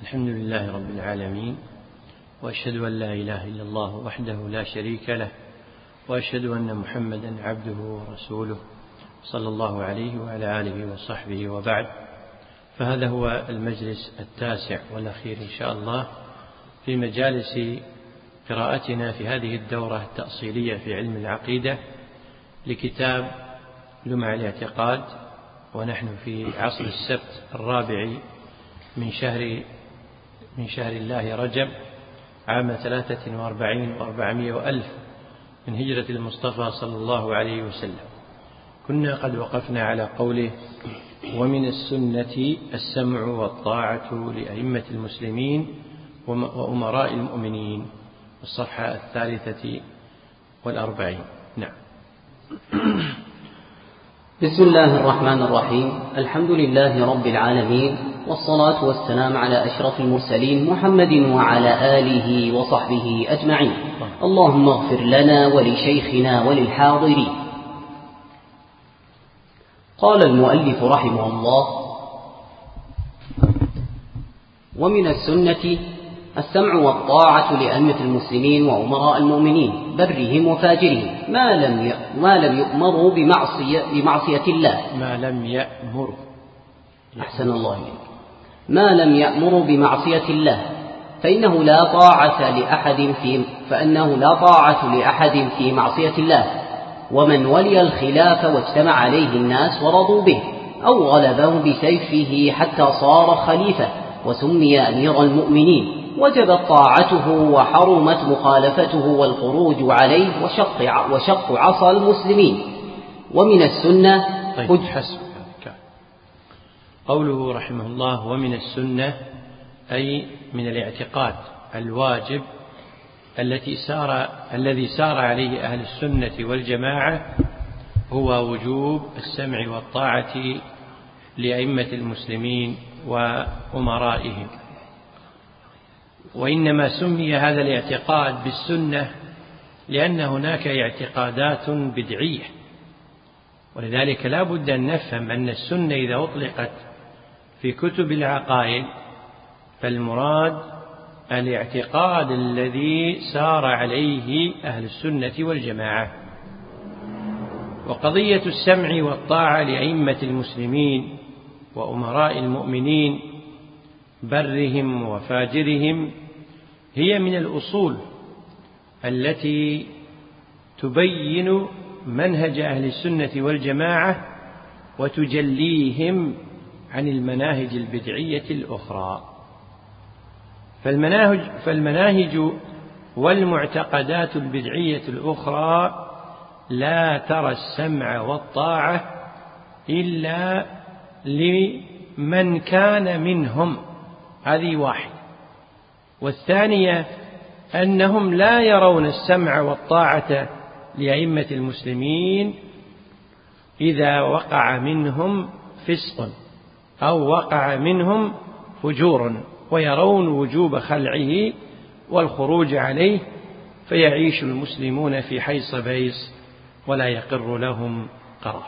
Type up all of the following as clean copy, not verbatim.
الحمد لله رب العالمين، وأشهد أن لا إله إلا الله وحده لا شريك له، وأشهد أن محمدا عبده ورسوله صلى الله عليه وعلى آله وصحبه وبعد. فهذا هو المجلس 9 والأخير إن شاء الله في مجالس قراءتنا في هذه الدورة التأصيلية في علم العقيدة لكتاب لمع الاعتقاد، ونحن في عصر السبت 4 من شهر الله رجب عام 43 و400 وألف من هجرة المصطفى صلى الله عليه وسلم. كنا قد وقفنا على قوله: ومن السنة السمع والطاعة لأئمة المسلمين وأمراء المؤمنين، الصفحة 43. نعم. بسم الله الرحمن الرحيم. الحمد لله رب العالمين، والصلاة والسلام على أشرف المرسلين محمد وعلى آله وصحبه أجمعين. اللهم اغفر لنا ولشيخنا وللحاضرين. قال المؤلف رحمه الله: ومن السنة السمع والطاعة لأئمة المسلمين وأمراء المؤمنين برهم وفاجرهم ما لم يؤمروا بمعصية الله. أحسن الله إليك. ما لم يأمروا بمعصية الله، فإنه لا طاعة لأحد في معصية الله. ومن ولي الخلاف واجتمع عليه الناس ورضوا به، أو غلبه بسيفه حتى صار خليفة وسمي أمير المؤمنين، وجبت طاعته وحرمت مخالفته والخروج عليه وشق عصا المسلمين. ومن السنة قوله رحمه الله: ومن السنة، أي من الاعتقاد الواجب الذي سار عليه أهل السنة والجماعة، هو وجوب السمع والطاعة لأئمة المسلمين وأمرائهم. وإنما سمي هذا الاعتقاد بالسنة لأن هناك اعتقادات بدعية، ولذلك لا بد أن نفهم أن السنة إذا أطلقت في كتب العقائد فالمراد الاعتقاد الذي سار عليه أهل السنة والجماعة. وقضية السمع والطاعة لأئمة المسلمين وأمراء المؤمنين برهم وفاجرهم هي من الأصول التي تبين منهج أهل السنة والجماعة وتجليهم عن المناهج البدعية الأخرى. فالمناهج والمعتقدات البدعية الأخرى لا ترى السمع والطاعة إلا لمن كان منهم، هذه واحد. والثانية أنهم لا يرون السمع والطاعة لأئمة المسلمين إذا وقع منهم فسق أو وقع منهم فجور، ويرون وجوب خلعه والخروج عليه، فيعيش المسلمون في حيص بيص ولا يقر لهم قرار.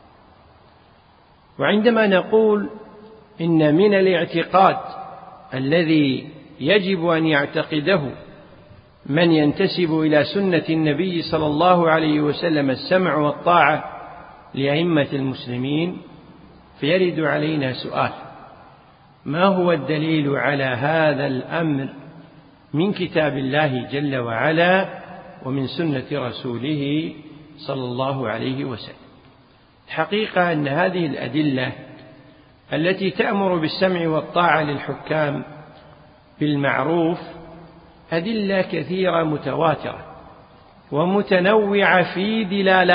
وعندما نقول إن من الاعتقاد الذي يجب أن يعتقده من ينتسب إلى سنة النبي صلى الله عليه وسلم السمع والطاعة لأئمة المسلمين، فيرد علينا سؤال: ما هو الدليل على هذا الأمر من كتاب الله جل وعلا ومن سنة رسوله صلى الله عليه وسلم؟ الحقيقة أن هذه الأدلة التي تأمر بالسمع والطاعة للحكام بالمعروف أدلة كثيرة متواترة ومتنوعة في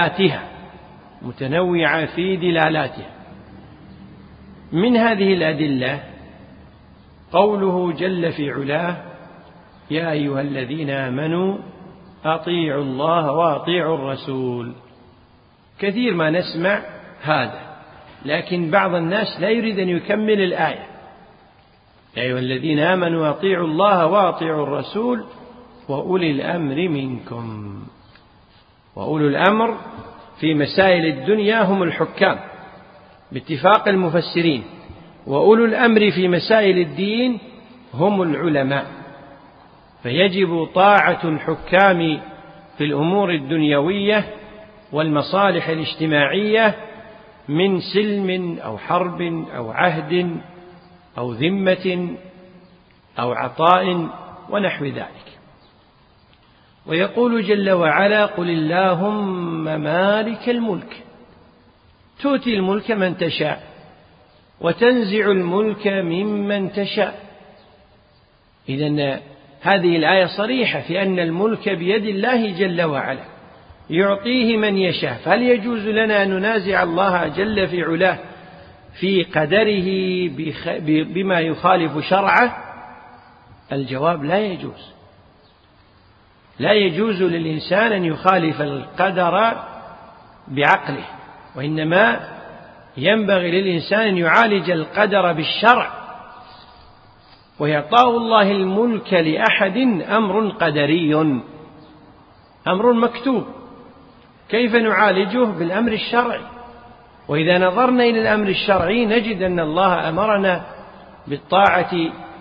دلالاتها. من هذه الأدلة قوله جل في علاه: يا أيها الذين آمنوا أطيعوا الله وأطيعوا الرسول. كثير ما نسمع هذا، لكن بعض الناس لا يريد أن يكمل الآية: يا أيها الذين آمنوا أطيعوا الله وأطيعوا الرسول وأولي الأمر منكم. وأولو الأمر في مسائل الدنيا هم الحكام باتفاق المفسرين، وأولو الأمر في مسائل الدين هم العلماء، فيجب طاعة الحكام في الأمور الدنيوية والمصالح الاجتماعية من سلم أو حرب أو عهد أو ذمة أو عطاء ونحو ذلك. ويقول جل وعلا: قل اللهم مالك الملك تؤتي الملك من تشاء وتنزع الملك ممن تشاء. إذن هذه الآية صريحة في أن الملك بيد الله جل وعلا يعطيه من يشاء، فهل يجوز لنا أن ننازع الله جل في علاه في قدره بما يخالف شرعه؟ الجواب: لا يجوز. لا يجوز للإنسان أن يخالف القدر بعقله، وإنما ينبغي للإنسان أن يعالج القدر بالشرع. وإعطاء الله الملك لأحد أمر قدري، أمر مكتوب، كيف نعالجه؟ بالأمر الشرعي. وإذا نظرنا إلى الأمر الشرعي نجد أن الله أمرنا بالطاعة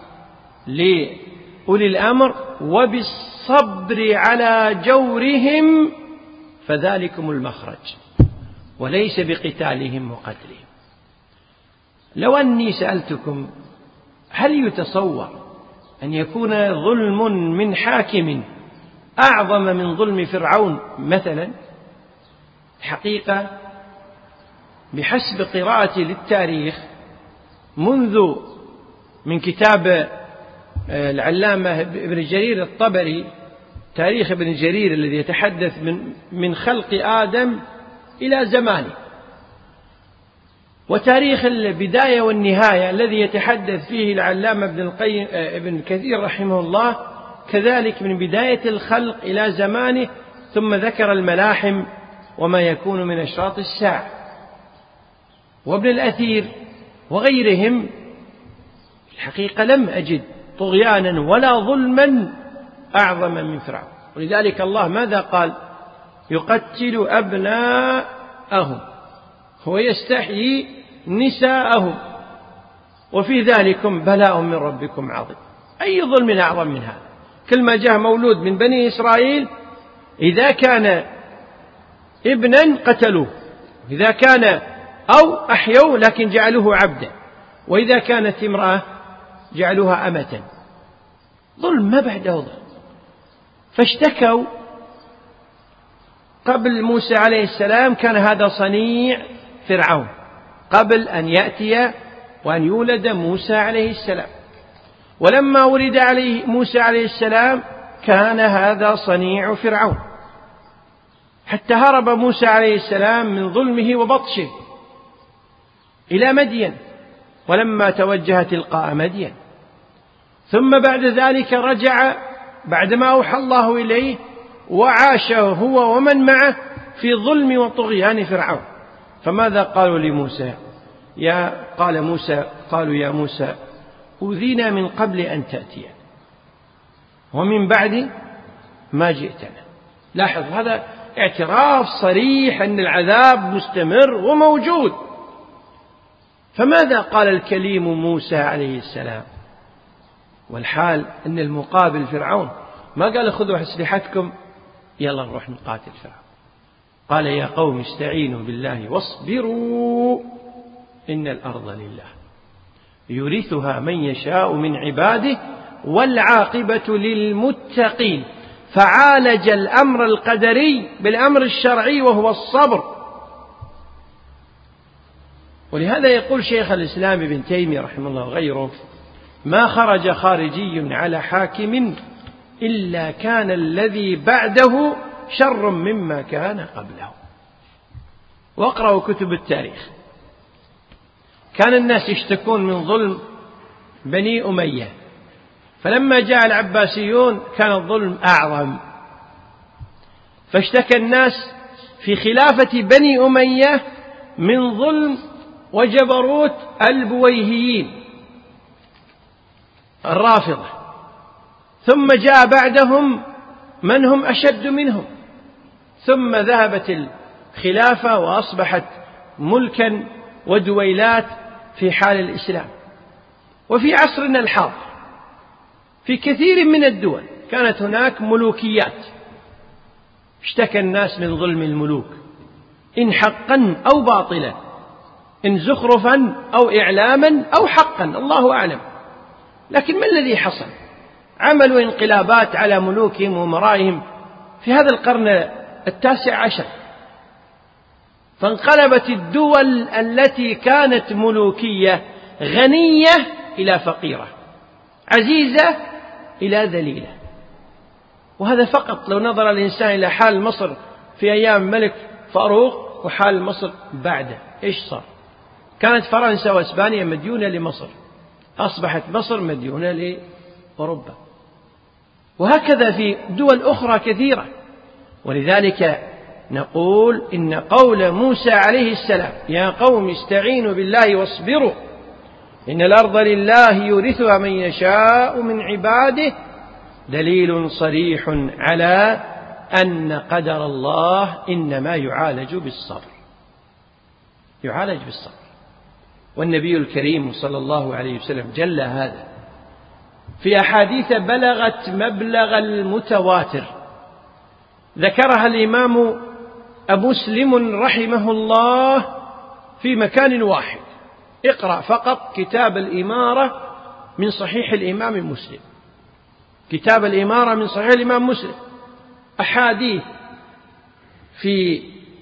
لأولي الأمر وبالصبر على جورهم، فذلكم المخرج، وليس بقتالهم وقتلهم. لو أني سألتكم: هل يتصور أن يكون ظلم من حاكم أعظم من ظلم فرعون مثلا؟ الحقيقة بحسب قراءتي للتاريخ منذ من كتاب العلامة ابن جرير الطبري، تاريخ ابن جرير الذي يتحدث من خلق آدم إلى زمانه، وتاريخ البداية والنهاية الذي يتحدث فيه العلامة ابن كثير رحمه الله، كذلك من بداية الخلق إلى زمانه، ثم ذكر الملاحم وما يكون من أشراط الساعة. وابن الأثير وغيرهم الحقيقة لم أجد طغيانا ولا ظلما أعظم من فرعون. ولذلك الله ماذا قال؟ يقتل أبناءهم ويستحيي نساءهم وفي ذلكم بلاء من ربكم عظيم. أي ظلم أعظم من هذا؟ كل ما جاء مولود من بني إسرائيل إذا كان ابنا قتلوه، إذا كان أو أحيوه لكن جعلوه عبدا، وإذا كانت امرأة جعلوها أمة. ظلم ما بعده ظلم. فاشتكوا قبل موسى عليه السلام، كان هذا صنيع فرعون قبل أن يأتي وأن يولد موسى عليه السلام. ولما ولد عليه موسى عليه السلام كان هذا صنيع فرعون، حتى هرب موسى عليه السلام من ظلمه وبطشه إلى مدين، ولما توجه تلقاء مدين ثم بعد ذلك رجع بعدما أوحى الله إليه وعاش هو ومن معه في ظلم وطغيان فرعون. فماذا قالوا لموسى؟ قالوا يا موسى أوذينا من قبل أن تأتي ومن بعد ما جئتنا. لاحظ هذا اعتراف صريح أن العذاب مستمر وموجود. فماذا قال الكليم موسى عليه السلام؟ والحال أن المقابل فرعون ما قال خذوا أسلحتكم يلا نروح نقاتل فرعون، قال يا قوم استعينوا بالله واصبروا إن الأرض لله يورثها من يشاء من عباده والعاقبة للمتقين. فعالج الأمر القدري بالأمر الشرعي وهو الصبر. ولهذا يقول شيخ الإسلام ابن تيمية رحمه الله وغيره: ما خرج خارجي على حاكم إلا كان الذي بعده شر مما كان قبله. واقرأوا كتب التاريخ، كان الناس يشتكون من ظلم بني أمية، فلما جاء العباسيون كان الظلم أعظم، فاشتكى الناس في خلافة بني أمية من ظلم وجبروت البويهيين الرافضة، ثم جاء بعدهم من هم أشد منهم، ثم ذهبت الخلافة وأصبحت ملكا ودويلات في حال الإسلام. وفي عصرنا الحاضر في كثير من الدول كانت هناك ملوكيات، اشتكى الناس من ظلم الملوك، إن حقا أو باطلا، إن زخرفا أو إعلاما أو حقا، الله أعلم. لكن ما الذي حصل؟ عملوا انقلابات على ملوكهم وأمرائهم في هذا القرن 19، فانقلبت الدول التي كانت ملوكية غنية إلى فقيرة، عزيزة إلى ذليلة. وهذا فقط لو نظر الإنسان إلى حال مصر في أيام الملك فاروق وحال مصر بعده، إيش صار؟ كانت فرنسا وإسبانيا مديونة لمصر، أصبحت مصر مديونة لأوروبا، وهكذا في دول أخرى كثيرة. ولذلك نقول إن قول موسى عليه السلام يا قوم استعينوا بالله واصبروا إن الأرض لله يورثها من يشاء من عباده دليل صريح على أن قدر الله إنما يعالج بالصبر، يعالج بالصبر. والنبي الكريم صلى الله عليه وسلم جل هذا في أحاديث بلغت مبلغ المتواتر، ذكرها الإمام أبو مسلم رحمه الله في مكان واحد. اقرأ فقط كتاب الإمارة من صحيح الإمام مسلم، كتاب الإمارة من صحيح الإمام مسلم، أحاديث في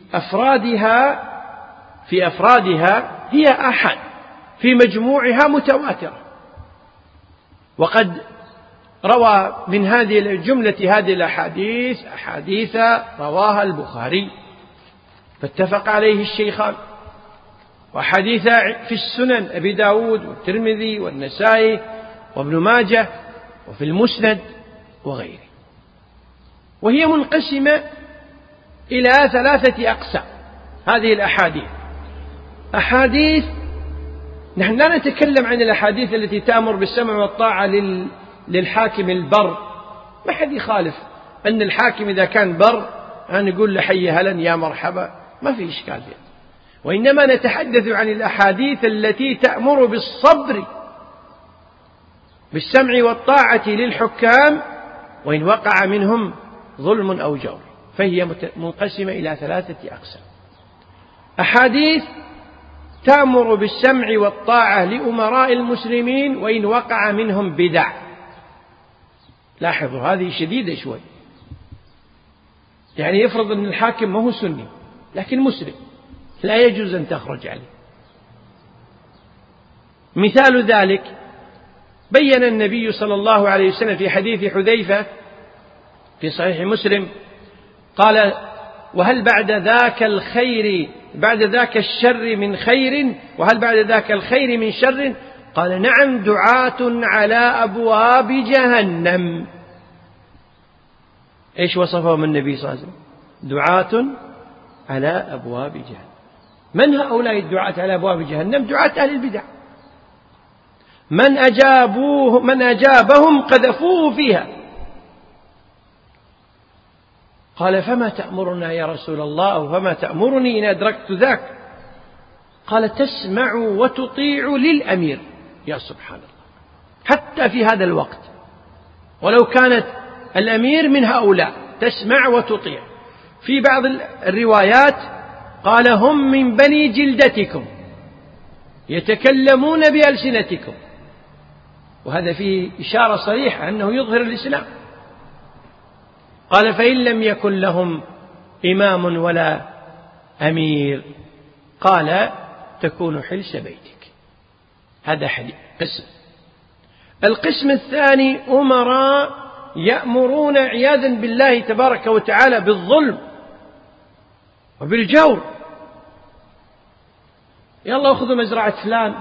أفرادها هي أحد، في مجموعها متواترة. وقد روى من هذه الجملة هذه الأحاديث أحاديث رواها البخاري فاتفق عليه الشيخان، وحديث في السنن أبي داود والترمذي والنسائي وابن ماجه وفي المسند وغيره. وهي منقسمة إلى 3 أقسام هذه الأحاديث. أحاديث نحن لا نتكلم عن الأحاديث التي تأمر بالسمع والطاعة للحاكم البر، ما حد يخالف أن الحاكم إذا كان بر نقول له حي هلا يا مرحبا، ما في إشكال فيها. وإنما نتحدث عن الأحاديث التي تأمر بالصبر بالسمع والطاعة للحكام وإن وقع منهم ظلم أو جور، فهي منقسمة إلى 3 أقسام. أحاديث تأمر بالسمع والطاعة لأمراء المسلمين وإن وقع منهم بدع. لاحظوا هذه شديدة شوي، يعني يفرض أن الحاكم ما هو سني لكن مسلم، لا يجوز أن تخرج عليه. مثال ذلك بين النبي صلى الله عليه وسلم في حديث حذيفة في صحيح مسلم قال وهل بعد ذاك الشر من خير، وهل بعد ذاك الخير من شر؟ قال نعم دعاة على أبواب جهنم. إيش وصفهم النبي صلى الله عليه وسلم؟ دعاة على أبواب جهنم. من هؤلاء الدعاة على أبواب جهنم؟ دعاة أهل البدع، من أجابهم قذفوه فيها. قال فما تأمرنا يا رسول الله، أو فما تأمرني إن أدركت ذاك؟ قال تسمع وتطيع للأمير. يا سبحان الله، حتى في هذا الوقت ولو كانت الأمير من هؤلاء تسمع وتطيع. في بعض الروايات قال هم من بني جلدتكم يتكلمون بألسنتكم، وهذا فيه إشارة صريحة أنه يظهر الإسلام. قال فإن لم يكن لهم إمام ولا أمير قال تكون حلس بيتك. هذا قسم. القسم الثاني أمراء يأمرون عياذا بالله تبارك وتعالى بالظلم وبالجور. يلا أخذوا مزرعة فلان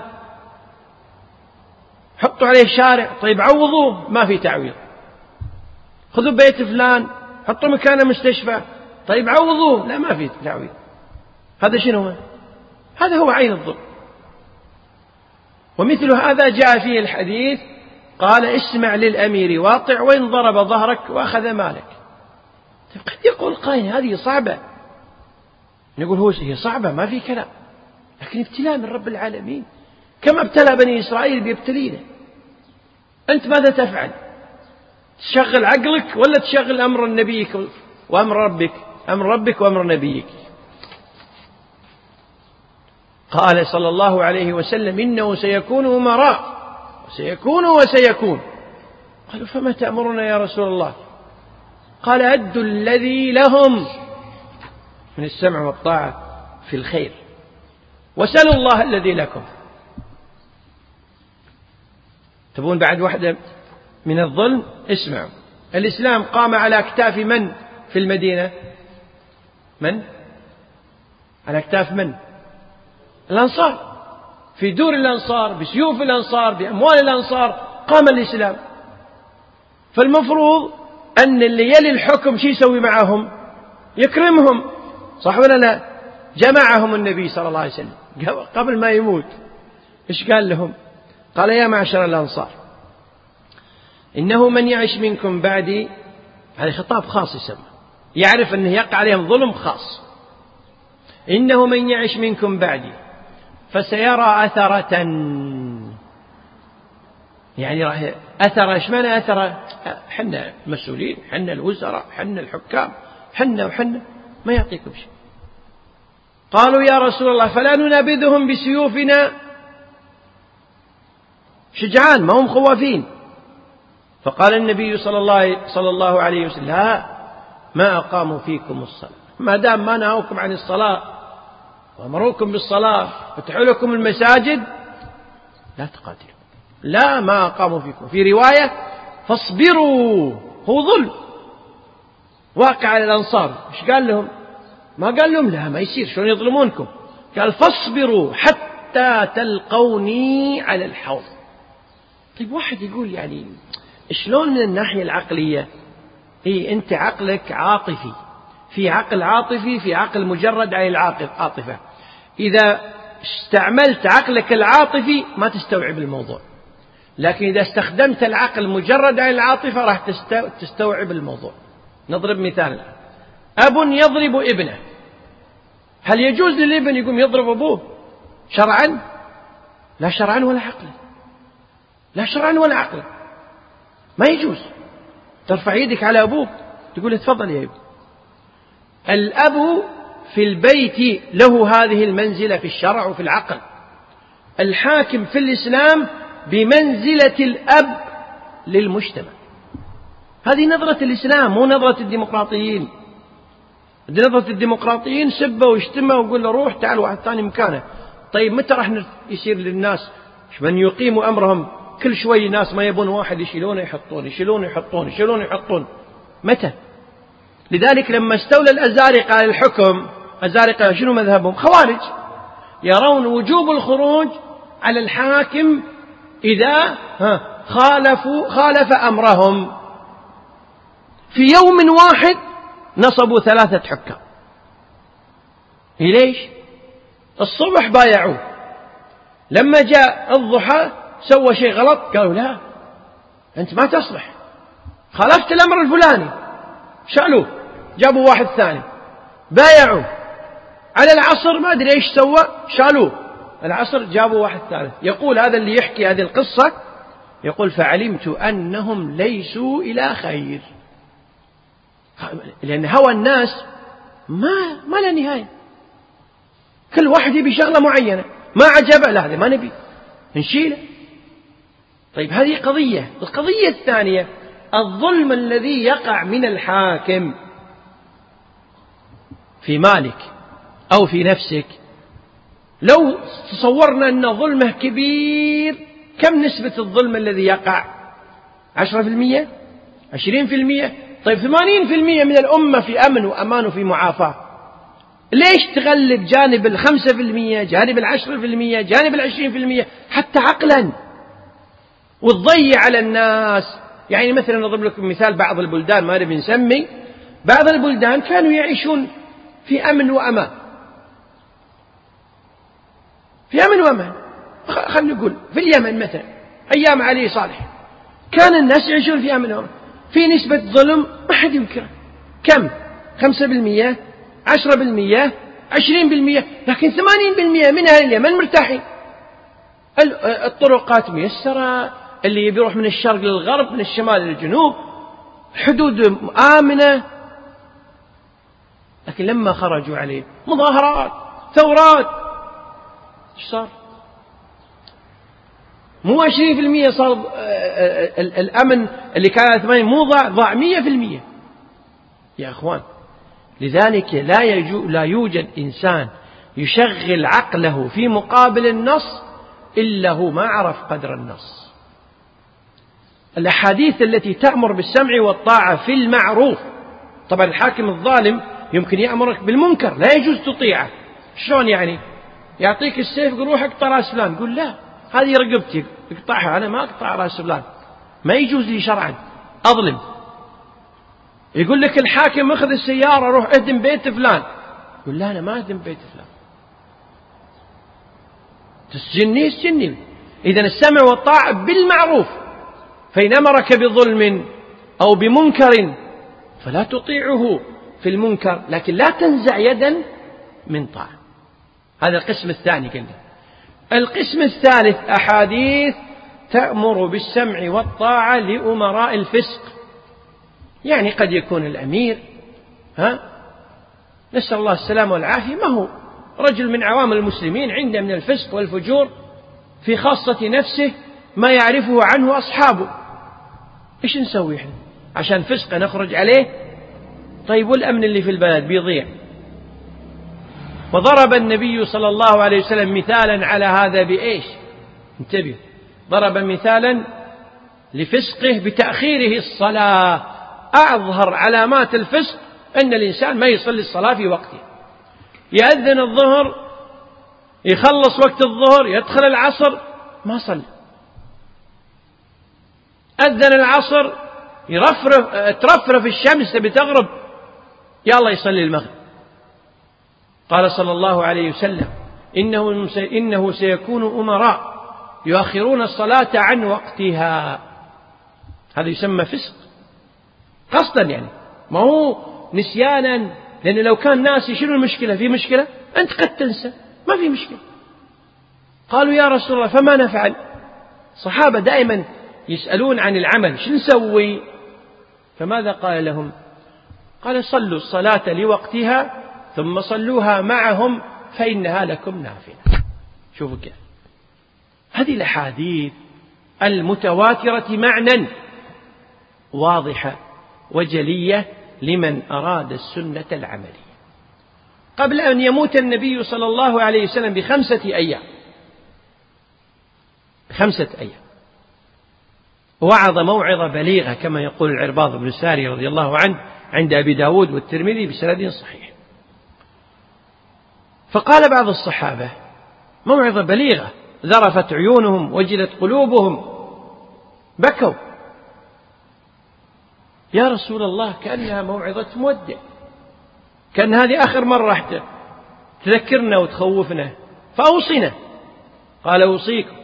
حطوا عليه شارع، طيب عوضوه، ما في تعويض. خذوا بيت فلان حطوا مكانه مستشفى، طيب عوضوه، لا ما في تعويض. هذا شنو هو؟ هذا هو عين الظلم. ومثل هذا جاء فيه الحديث قال اسمع للأمير واطع وإن ضرب ظهرك وأخذ مالك. قد يقول قائل هذه صعبة، نقول هي صعبة ما في كلام، لكن ابتلاء من رب العالمين كما ابتلى بني إسرائيل بيبتلينا. أنت ماذا تفعل؟ تشغل عقلك ولا تشغل أمر نبيك وأمر ربك؟ أمر ربك وأمر نبيك. قال صلى الله عليه وسلم: إنه سيكون أمراء وسيكون. قالوا: فما تأمرنا يا رسول الله؟ قال: أدوا الذي لهم من السمع والطاعة في الخير وسلوا الله الذي لكم. تبون بعد واحدة من الظلم؟ اسمعوا. الإسلام قام على أكتاف من في المدينة؟ من؟ على أكتاف من؟ الأنصار. في دور الأنصار، بسيوف الأنصار، بأموال الأنصار قام الإسلام. فالمفروض أن اللي يلي الحكم شو يسوي معهم؟ يكرمهم، صح ولا لا؟ جمعهم النبي صلى الله عليه وسلم قبل ما يموت. إيش قال لهم؟ قال: يا معشر الأنصار، إنه من يعش منكم بعدي، هذا خطاب خاص يسمى، يعرف أنه يقع عليهم ظلم خاص. إنه من يعش منكم بعدي فسيرى أثرة، يعني راح أثرة. إيش معنى أثرة؟ حنا مسؤولين، حنا الوزراء، حنا الحكام، حنا ما يعطيكم شيء. قالوا: يا رسول الله فلا ننابذهم بسيوفنا؟ شجعان، ما هم خوافين. فقال النبي صلى الله عليه وسلم: لا، ما أقاموا فيكم الصلاة، ما دام ما نهوكم عن الصلاة وأمروكم بالصلاة فتحوا لكم المساجد لا تقاتلوا. لا، ما أقاموا فيكم. في رواية: فاصبروا. هو ظلم واقع على الأنصار. إيش قال لهم؟ ما قال لهم لا ما يصير، شلون يظلمونكم؟ قال: فاصبروا حتى تلقوني على الحوض. طيب واحد يقول يعني شلون من الناحية العقلية؟ أنت عقلك عاطفي، في عقل عاطفي، في عقل مجرد عن العاطفة. إذا استعملت عقلك العاطفي ما تستوعب الموضوع، لكن إذا استخدمت العقل مجرد عن العاطفة راح تستوعب الموضوع. نضرب مثال: أب يضرب ابنه، هل يجوز للابن يقوم يضرب أبوه شرعا؟ لا شرعا ولا عقلا، لا شرعا ولا عقلا، ما يجوز. ترفع يدك على أبوك تقول له تفضل يا ابن. الأب في البيت له هذه المنزلة في الشرع وفي العقل. الحاكم في الإسلام بمنزلة الأب للمجتمع. هذه نظرة الإسلام، مو نظرة الديمقراطيين. نظرة الديمقراطيين سبه واشتمه وقول له روح تعال واحد ثاني مكانه. طيب متى راح يصير للناس من يقيموا أمرهم؟ كل شوي ناس ما يبون واحد يشيلونه يحطون. متى؟ لذلك لما استولى الأزارقة على الحكم، الأزارقة شنو مذهبهم؟ خوارج، يرون وجوب الخروج على الحاكم إذا خالف أمرهم. في يوم واحد نصبوا 3 حكام. ليش؟ الصبح بايعوه، لما جاء الضحى سوى شيء غلط قالوا لا أنت ما تصلح، خالفت الأمر الفلاني، شالوه جابوا واحد ثاني، بايعوه. على العصر ما أدري إيش سوى، شالوه. العصر جابوا واحد ثالث. يقول هذا اللي يحكي هذه القصة، يقول: فعلمت أنهم ليسوا إلى خير، لأن هوى الناس ما لا نهاية. كل واحد يبي شغلة معينة، ما عجبه لا هذا ما نبي نشيله. طيب هذه قضية. القضية الثانية الظلم الذي يقع من الحاكم في مالك أو في نفسك. لو تصورنا أن ظلمه كبير، كم نسبة الظلم الذي يقع؟ 10%؟ 20%؟ طيب 80% من الأمة في أمن وأمان وفي معافاة. ليش تغلب جانب 5%، جانب 10%، جانب 20% حتى عقلا، وتضيع على الناس؟ يعني مثلا نضرب لكم مثال، بعض البلدان ما نبي نسمي، بعض البلدان كانوا يعيشون في أمن وأمان، في أمن وأمان. خلينا نقول في اليمن مثلا أيام علي صالح كان الناس يعيشون في أمن وأمان، في نسبة ظلم ما حد ينكرها. كم؟ 5%، 10%، 20%، لكن 80% من أهل اليمن مرتاحين. الطرقات ميسرة، اللي يبي يروح من الشرق للغرب، من الشمال للجنوب، حدود آمنة. لكن لما خرجوا عليه مظاهرات، ثورات، ايش صار؟ مو 20% صار الأمن اللي كان 80 مو ضاع 100% يا أخوان. لذلك لا يوجد إنسان يشغل عقله في مقابل النص إلا هو ما عرف قدر النص. الأحاديث التي تأمر بالسمع والطاعة في المعروف، طبعا الحاكم الظالم يمكن يأمرك بالمنكر لا يجوز تطيعه. شلون يعني؟ يعطيك السيف يقول روح اقطع راس فلان، قل لا هذه رقبتي اقطعها، أنا ما أقطع راس فلان، ما يجوز لي شرعا أظلم. يقول لك الحاكم اخذ السيارة روح اهدم بيت فلان، قل لا أنا ما أهدم بيت فلان، تسجني. إذن السمع والطاعة بالمعروف، فإن أمرك بظلم أو بمنكر فلا تطيعه في المنكر، لكن لا تنزع يدا من طاعة. هذا القسم الثاني قلنا. القسم الثالث أحاديث تأمر بالسمع والطاعة لأمراء الفسق. يعني قد يكون الأمير نسأل الله السلامة والعافية ما هو رجل من عوام المسلمين، عنده من الفسق والفجور في خاصة نفسه ما يعرفه عنه أصحابه. إيش نسوي إحنا عشان فسق نخرج عليه؟ طيب والأمن اللي في البلد بيضيع. وضرب النبي صلى الله عليه وسلم مثالا على هذا بإيش؟ انتبه، ضرب مثالا لفسقه بتأخيره الصلاة. أظهر علامات الفسق أن الإنسان ما يصلي الصلاة في وقته، يأذن الظهر يخلص وقت الظهر يدخل العصر ما صلى، أذن العصر ترفرف الشمس بتغرب يلا يصلي المغرب. قال صلى الله عليه وسلم إنه سيكون أمراء يؤخرون الصلاة عن وقتها. هذا يسمى فسق قصدا، يعني ما هو نسيانا، لأن لو كان ناسي شنو المشكلة؟ في مشكلة؟ أنت قد تنسى، ما في مشكلة. قالوا يا رسول الله فما نفعل؟ صحابة دائما يسألون عن العمل، شو نسوي؟ فماذا قال لهم؟ قال صلوا الصلاة لوقتها ثم صلوها معهم فإنها لكم نافلة. شوفوا كيف هذه الأحاديث المتواترة معنى واضحة وجلية لمن أراد السنة العملية. قبل أن يموت النبي صلى الله عليه وسلم ب5 أيام وعظ موعظة بليغة كما يقول العرباض بن ساري رضي الله عنه عند أبي داود والترمذي بسند صحيح. فقال بعض الصحابة موعظة بليغة ذرفت عيونهم وجلت قلوبهم، بكوا يا رسول الله كأنها موعظة مودع، كأن هذه آخر مرة تذكرنا وتخوفنا، فأوصنا. قال أوصيكم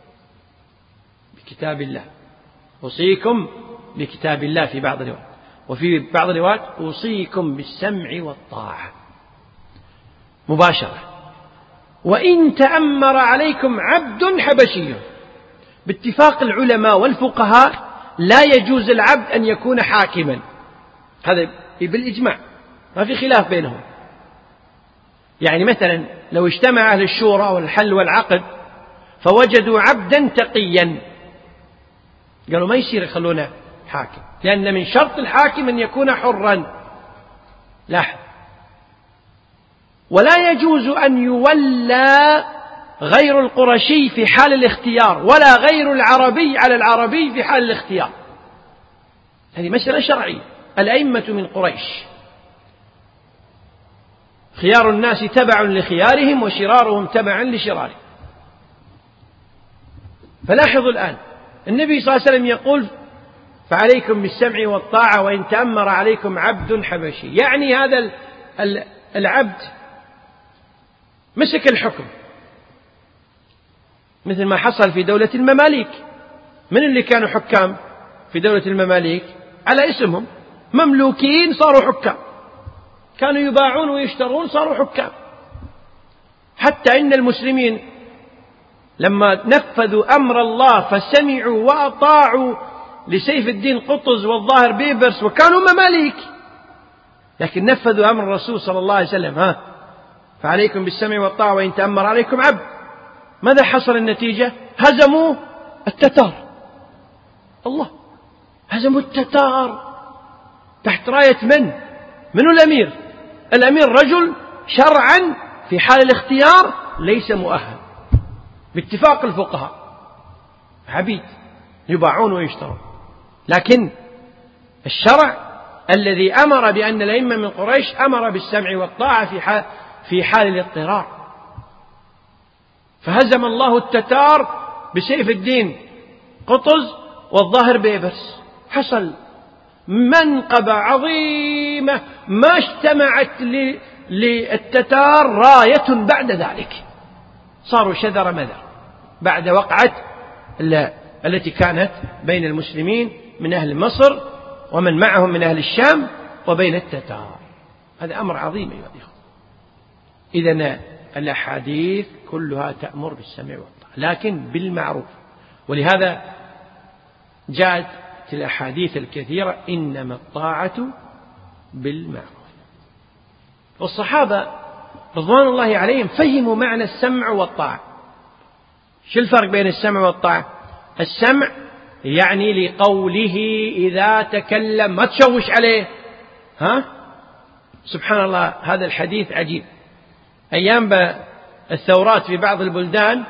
بكتاب الله، أوصيكم بكتاب الله في بعض الروايات، وفي بعض الروايات أوصيكم بالسمع والطاعة مباشرة. وإن تأمر عليكم عبد حبشي، باتفاق العلماء والفقهاء لا يجوز العبد أن يكون حاكما، هذا بالإجماع ما في خلاف بينهم. يعني مثلا لو اجتمع أهل الشورى والحل والعقد فوجدوا عبدا تقيا قالوا ما يصير يخلونه حاكم، لأن من شرط الحاكم أن يكون حرا. لاحظ، ولا يجوز أن يولى غير القرشي في حال الاختيار ولا غير العربي على العربي في حال الاختيار. هذه مسألة شرعية. الأئمة من قريش خيار الناس تبع لخيارهم وشرارهم تبعا لشرارهم. فلاحظوا الآن النبي صلى الله عليه وسلم يقول فعليكم بالسمع والطاعة وإن تأمر عليكم عبد حبشي، يعني هذا العبد مسك الحكم مثل ما حصل في دولة المماليك. من اللي كانوا حكام في دولة المماليك؟ على اسمهم مملوكين صاروا حكام، كانوا يباعون ويشترون صاروا حكام. حتى إن المسلمين لما نفذوا أمر الله فسمعوا وأطاعوا لسيف الدين قطز والظاهر بيبرس وكانوا مماليك، لكن نفذوا أمر الرسول صلى الله عليه وسلم. فعليكم بالسمع والطاعة وإن تأمر عليكم عبد. ماذا حصل النتيجة؟ هزموا التتار. الله، هزموا التتار تحت راية من الأمير؟ الأمير رجل شرعا في حال الاختيار ليس مؤهل باتفاق الفقهاء، عبيد يباعون ويشترون، لكن الشرع الذي أمر بأن الأئمة من قريش أمر بالسمع والطاعة في حال الاضطرار. فهزم الله التتار بسيف الدين قطز والظاهر بيبرس. حصل منقبة عظيمة ما اجتمعت للتتار راية بعد ذلك، صاروا شذر مذر بعد وقعة التي كانت بين المسلمين من أهل مصر ومن معهم من أهل الشام وبين التتار. هذا أمر عظيم أيها الأخوة. إذن الأحاديث كلها تأمر بالسمع والطاعة لكن بالمعروف، ولهذا جاءت الأحاديث الكثيرة إنما الطاعة بالمعروف. والصحابة رضوان الله عليهم فهموا معنى السمع والطاعة. شو الفرق بين السمع والطاعة؟ السمع يعني لقوله إذا تكلم ما تشوش عليه. سبحان الله، هذا الحديث عجيب. أيام الثورات في بعض البلدان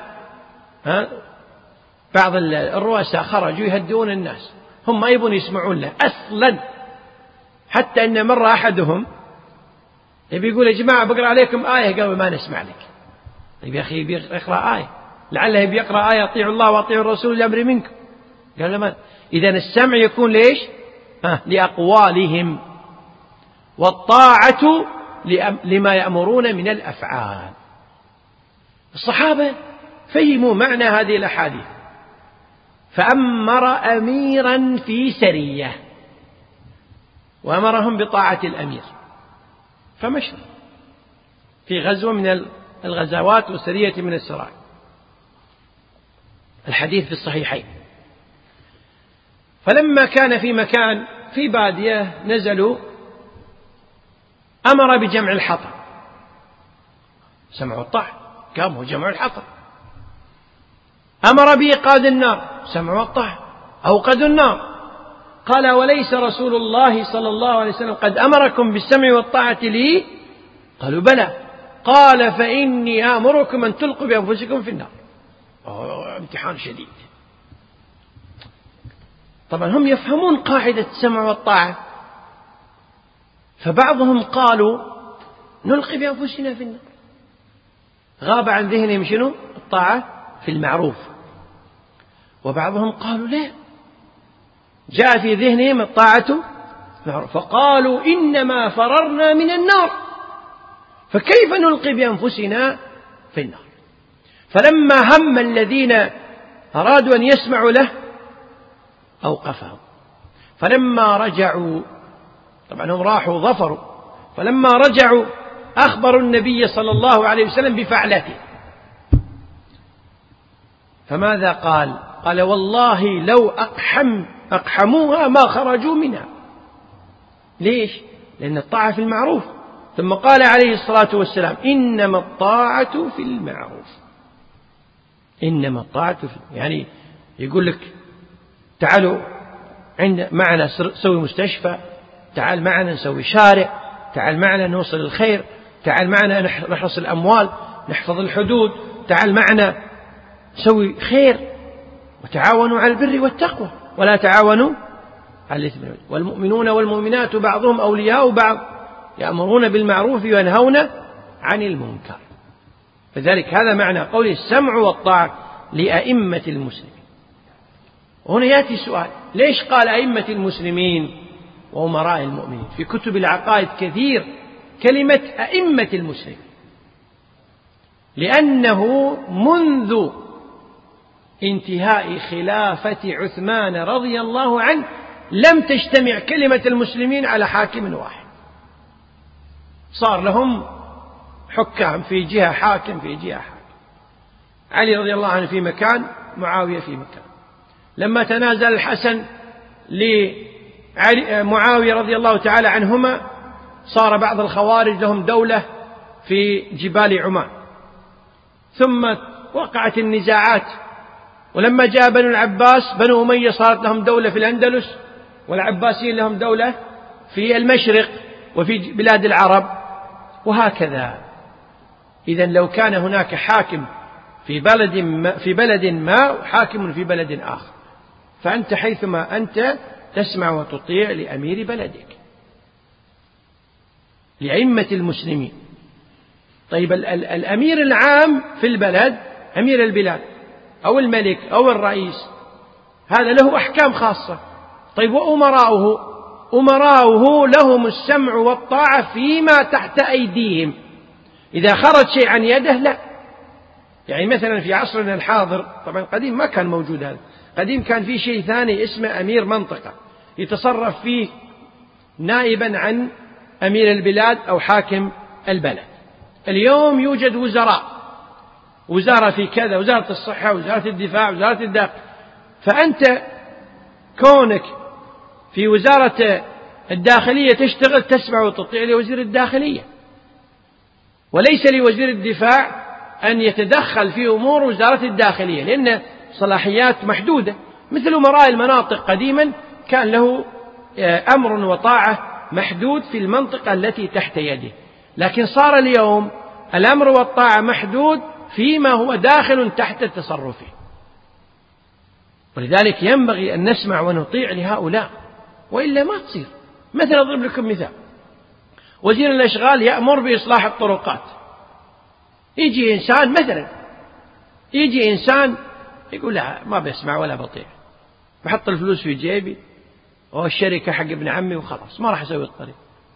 بعض الرؤساء خرجوا يهدئون الناس، هم ما يبون يسمعون له أصلا، حتى أن مرة أحدهم يبي يقول يا جماعة بقرأ عليكم آية، قالوا ما نسمع لك. طيب يا أخي بيقرأ آية، لعله بيقرأ آية أطيعوا الله وأطيعوا الرسول الأمر منكم. قال ما. إذن السمع يكون ليش؟ لأقوالهم، والطاعة لما يأمرون من الأفعال. الصحابة فهموا معنى هذه الأحاديث، فأمر أميرا في سرية وأمرهم بطاعة الأمير، فمشوا في غزوة من الغزوات وسرية من السرايا. الحديث في الصحيحين. فلما كان في مكان في بادية نزلوا، أمر بجمع الحطب. سمعوا الطاعة، قاموا جمعوا الحطب. أمر بإيقاد النار، سمعوا الطاعة، أوقدوا النار. قال وليس رسول الله صلى الله عليه وسلم قد أمركم بالسمع والطاعة لي؟ قالوا بلى. قال فإني آمركم أن تلقوا بأنفسكم في النار. امتحان شديد. طبعا هم يفهمون قاعدة السمع والطاعة، فبعضهم قالوا نلقي بأنفسنا في النار، غاب عن ذهنهم شنو؟ الطاعة في المعروف. وبعضهم قالوا لا، جاء في ذهنهم الطاعة معروف، فقالوا إنما فررنا من النار فكيف نلقي بأنفسنا في النار. فلما هم الذين أرادوا أن يسمعوا له أوقفهم. فلما رجعوا، طبعا هم راحوا ظفروا، فلما رجعوا أخبروا النبي صلى الله عليه وسلم بفعلته. فماذا قال؟ قال والله لو أقحموها ما خرجوا منها. ليش؟ لأن الطاعة في المعروف. ثم قال عليه الصلاة والسلام إنما الطاعة في المعروف. إنما الطاعة يعني يقول لك تعالوا معنا نسوي مستشفى، تعال معنا نسوي شارع، تعال معنا نوصل الخير، تعال معنا نحرس الأموال، نحفظ الحدود، تعال معنا نسوي خير. وتعاونوا على البر والتقوى ولا تعاونوا على الإثم والعدوان. والمؤمنون والمؤمنات بعضهم أولياء بعض يأمرون بالمعروف وينهون عن المنكر. فذلك هذا معنى قوله السمع والطاعة لأئمة المسلمين. وهنا يأتي سؤال، ليش قال أئمة المسلمين وأمراء المؤمنين؟ في كتب العقائد كثير كلمة أئمة المسلمين، لأنه منذ انتهاء خلافة عثمان رضي الله عنه لم تجتمع كلمة المسلمين على حاكم واحد. صار لهم حكام في جهة، حاكم في جهة حاكم. علي رضي الله عنه في مكان، معاوية في مكان. لما تنازل الحسن لمعاوية رضي الله تعالى عنهما صار بعض الخوارج لهم دولة في جبال عمان، ثم وقعت النزاعات، ولما جاء بنو العباس بنو أمية صارت لهم دولة في الأندلس، والعباسيين لهم دولة في المشرق وفي بلاد العرب، وهكذا. إذن لو كان هناك حاكم في بلد ما وحاكم في بلد آخر، فأنت حيثما أنت تسمع وتطيع لأمير بلدك، لأئمة المسلمين. طيب الأمير العام في البلد أمير البلاد أو الملك أو الرئيس، هذا له أحكام خاصة. طيب وأمراؤه لهم السمع والطاعة فيما تحت أيديهم، إذا خرج شيء عن يده لا. يعني مثلا في عصرنا الحاضر، طبعا قديم ما كان موجود هذا، قديم كان في شيء ثاني اسمه أمير منطقة يتصرف فيه نائبا عن أمير البلاد أو حاكم البلد. اليوم يوجد وزراء، وزارة في كذا، وزارة الصحة، وزارة الدفاع، وزارة الداخل. فأنت كونك في وزارة الداخلية تشتغل تسمع وتطيع لوزير الداخلية، وليس لوزير الدفاع أن يتدخل في أمور وزارة الداخلية، لأن صلاحيات محدودة. مثل أمراء المناطق قديما كان له أمر وطاعة محدود في المنطقة التي تحت يده، لكن صار اليوم الأمر والطاعة محدود فيما هو داخل تحت تصرفه. ولذلك ينبغي أن نسمع ونطيع لهؤلاء، وإلا ما تصير. مثلا أضرب لكم مثال، وزير الأشغال يأمر بإصلاح الطرقات، يجي إنسان مثلا يقول لا ما بسمع ولا بطيع، بحط الفلوس في جيبي والشركة حق ابن عمي وخلاص ما راح أسوي الطريق.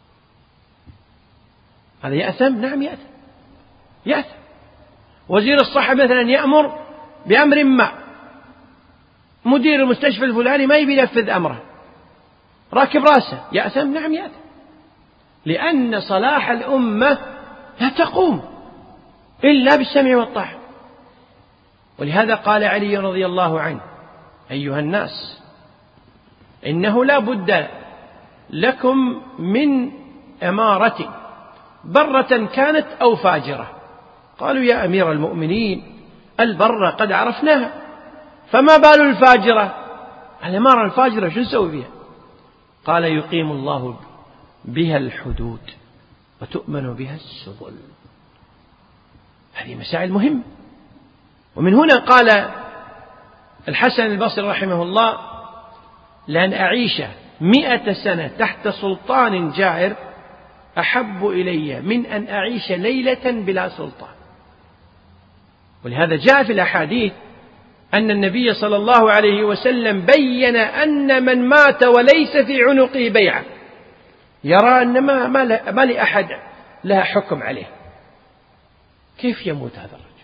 هذا يأثم؟ نعم يأثم. وزير الصحة مثلا يأمر بأمر ما، مدير المستشفى الفلاني ما يبي ينفذ أمره، راكب راسه، يأثم؟ نعم يأثم، لأن صلاح الأمة لا تقوم إلا بالسمع والطاعة. ولهذا قال علي رضي الله عنه: أيها الناس، إنه لا بد لكم من أمارة برة كانت أو فاجرة. قالوا: يا أمير المؤمنين، البرة قد عرفناها، فما بال الفاجرة؟ الأمارة الفاجرة شو نسوي فيها؟ قال: يقيم الله بها الحدود وتؤمن بها السبل. هذه مسائل مهمة. ومن هنا قال الحسن البصري رحمه الله: لأن أعيش 100 سنة تحت سلطان جائر أحب إلي من أن أعيش ليلة بلا سلطان. ولهذا جاء في الأحاديث أن النبي صلى الله عليه وسلم بين أن من مات وليس في عنقه بيعة يرى أن ما لأحد لها حكم عليه. كيف يموت هذا الرجل؟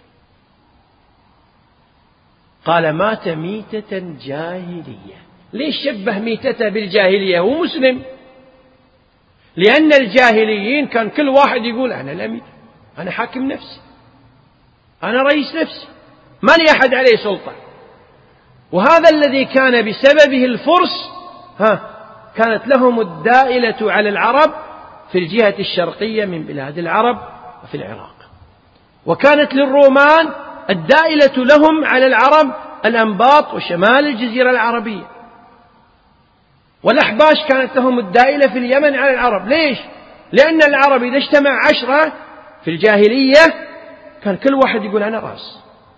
قال: مات ميتة جاهلية. ليش شبه ميتته بالجاهلية؟ هو مسلم. لأن الجاهليين كان كل واحد يقول: أنا الأمير، أنا حاكم نفسي، أنا رئيس نفسي، ما لي أحد عليه سلطة. وهذا الذي كان بسببه الفرس كانت لهم الدائلة على العرب في الجهة الشرقية من بلاد العرب وفي العراق، وكانت للرومان الدائلة لهم على العرب الأنباط وشمال الجزيرة العربية، والأحباش كانت لهم الدائلة في اليمن على العرب. ليش؟ لأن العرب إذا اجتمع 10 في الجاهلية كان كل واحد يقول: أنا رأس.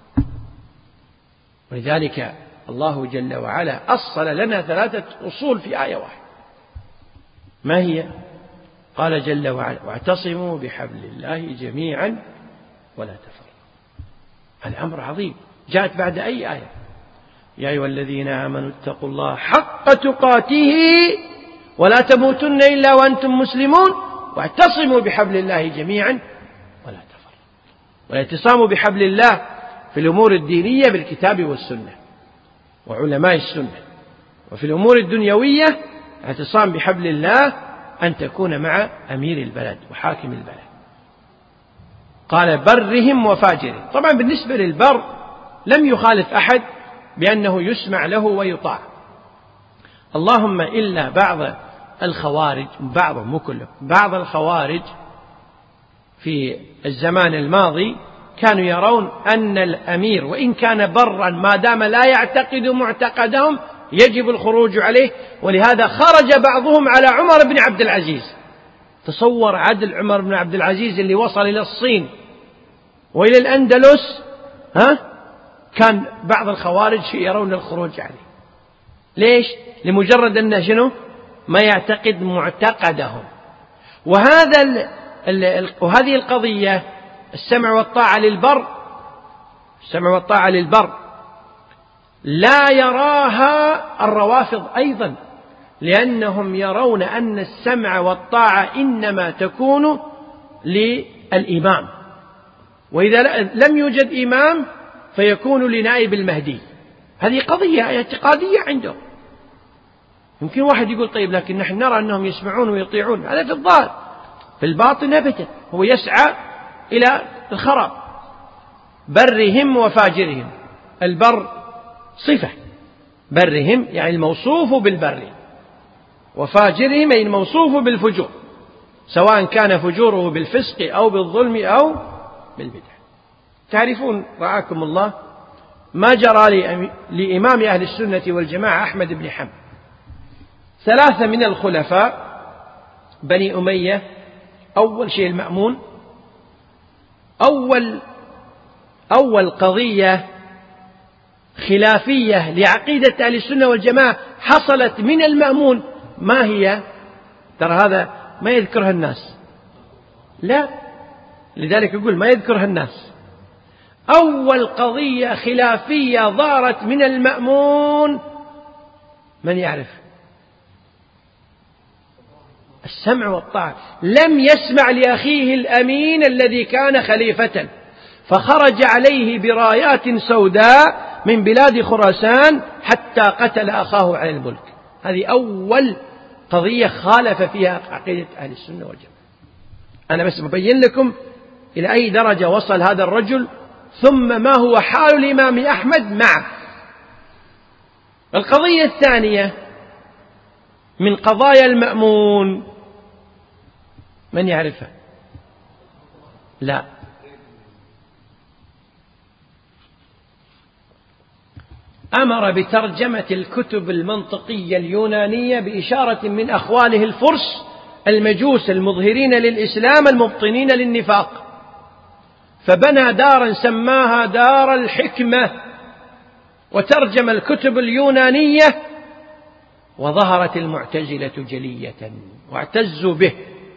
ولذلك الله جل وعلا أصل لنا 3 أصول في آية واحدة. ما هي؟ قال جل وعلا: واعتصموا بحبل الله جميعا ولا تفرقوا. الأمر عظيم. جاءت بعد أي آية؟ يا أيها الذين آمنوا اتقوا الله حق تقاته ولا تموتن إلا وأنتم مسلمون واعتصموا بحبل الله جميعا ولا تفرقوا. والاعتصام بحبل الله في الأمور الدينية بالكتاب والسنة وعلماء السنة، وفي الأمور الدنيوية اعتصام بحبل الله أن تكون مع أمير البلد وحاكم البلد. قال: برهم وفاجرهم. طبعا بالنسبة للبر لم يخالف أحد بأنه يسمع له ويطاع، اللهم إلا بعض الخوارج، بعضهم مو كلهم، بعض الخوارج في الزمان الماضي كانوا يرون أن الأمير وإن كان برا ما دام لا يعتقد معتقدهم يجب الخروج عليه، ولهذا خرج بعضهم على عمر بن عبد العزيز. تصور عدل عمر بن عبد العزيز اللي وصل إلى الصين وإلى الأندلس، كان بعض الخوارج يرون الخروج عليه. ليش؟ لمجرد أنه شنو؟ ما يعتقد معتقدهم. وهذه القضية السمع والطاعة للبر، السمع والطاعة للبر لا يراها الروافض أيضا، لأنهم يرون أن السمع والطاعة إنما تكون للإمام، وإذا لم يوجد إمام فيكون لنائب المهدي. هذه قضية اعتقادية عندهم. يمكن واحد يقول طيب لكن نحن نرى أنهم يسمعون ويطيعون، هذا في الظاهر، في الباطن أبدا هو يسعى إلى الخراب. برهم وفاجرهم، البر صفة، برهم يعني الموصوف بالبر، وفاجرهم أي الموصوف بالفجور، سواء كان فجوره بالفسق أو بالظلم أو بالبدع. تعرفون رعاكم الله ما جرى لإمام أهل السنة والجماعة أحمد بن حنبل. 3 من الخلفاء بني أمية، أول شيء المأمون، أول قضية خلافية لعقيدة أهل السنة والجماعة حصلت من المأمون، ما هي؟ ترى هذا ما يذكرها الناس، لا، لذلك يقول ما يذكرها الناس. أول قضية خلافية ظهرت من المأمون من يعرف؟ السمع والطاعة. لم يسمع لأخيه الأمين الذي كان خليفة، فخرج عليه برايات سوداء من بلاد خراسان حتى قتل أخاه على الملك. هذه أول قضية خالف فيها عقيدة أهل السنة والجماعة. أنا بس ببين لكم إلى أي درجة وصل هذا الرجل، ثم ما هو حال الإمام أحمد معه. القضية الثانية من قضايا المأمون، من يعرفها؟ لا، أمر بترجمة الكتب المنطقية اليونانية بإشارة من أخواله الفرس المجوس المظهرين للإسلام المبطنين للنفاق، فبنى دارا سماها دار الحكمة، وترجم الكتب اليونانية، وظهرت المعتزلة جلية واعتزوا به.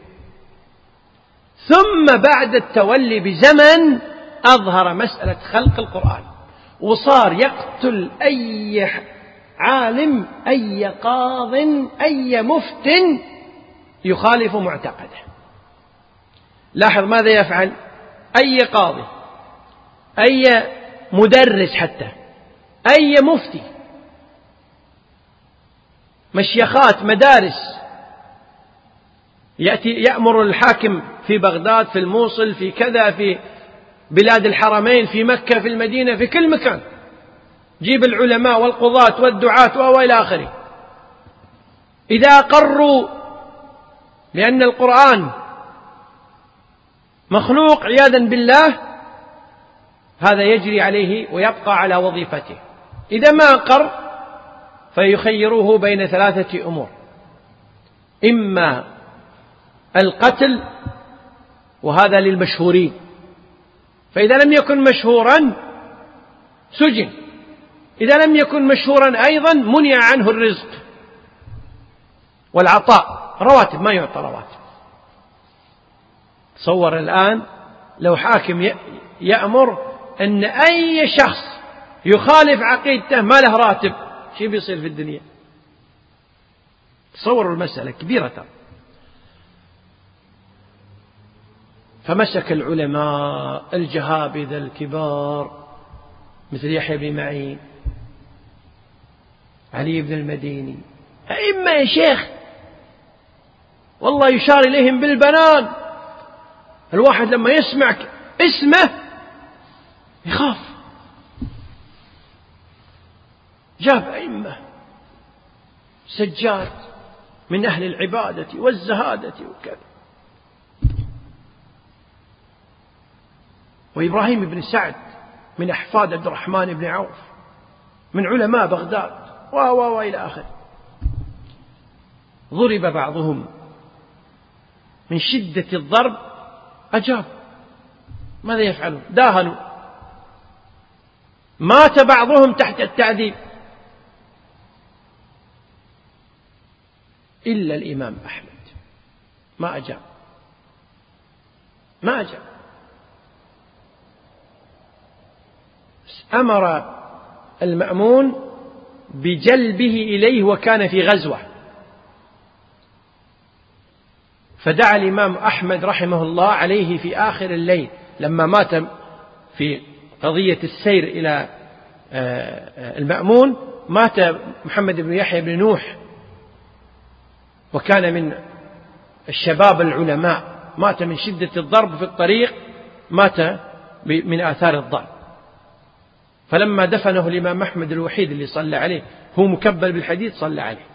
ثم بعد التولي بزمن أظهر مسألة خلق القرآن، وصار يقتل أي عالم، أي قاض، أي مفت يخالف معتقده. لاحظ ماذا يفعل؟ أي قاضي، أي مدرس، حتى أي مفتي، مشيخات، مدارس، يأمر الحاكم في بغداد، في الموصل، في كذا، في بلاد الحرمين، في مكة، في المدينة، في كل مكان، جيب العلماء والقضاة والدعاة وإلى آخره. إذا أقروا لأن القرآن مخلوق عياذا بالله، هذا يجري عليه ويبقى على وظيفته. إذا ما أقر فيخيروه بين 3 أمور: إما القتل، وهذا للمشهورين، فإذا لم يكن مشهورا سجن، إذا لم يكن مشهورا أيضا منع عنه الرزق والعطاء، رواتب، ما يعطى رواتب. تصور الآن لو حاكم يأمر أن أي شخص يخالف عقيدته ما له راتب، شو بيصير في الدنيا؟ تصوروا المسألة كبيرة. فمسك العلماء الجهابذة الكبار مثل يحيى بن معين، علي بن المديني، أئمة يا شيخ والله يشار إليهم بالبنان. الواحد لما يسمع اسمه يخاف. جاب أئمة سجاد من أهل العبادة والزهادة وكذا. وإبراهيم بن سعد من أحفاد عبد الرحمن بن عوف من علماء بغداد وإلى آخره. ضرب بعضهم من شدة الضرب أجاب. ماذا يفعلون؟ داهنوا. مات بعضهم تحت التعذيب إلا الإمام أحمد ما أجاب. أمر المأمون بجلبه إليه وكان في غزوة، فدعا الإمام أحمد رحمه الله عليه في آخر الليل لما مات في قضية السير إلى المأمون. مات محمد بن يحيى بن نوح وكان من الشباب العلماء، مات من شدة الضرب في الطريق، مات من آثار الضرب. فلما دفنه الإمام أحمد الوحيد اللي صلى عليه هو مكبل بالحديد صلى عليه،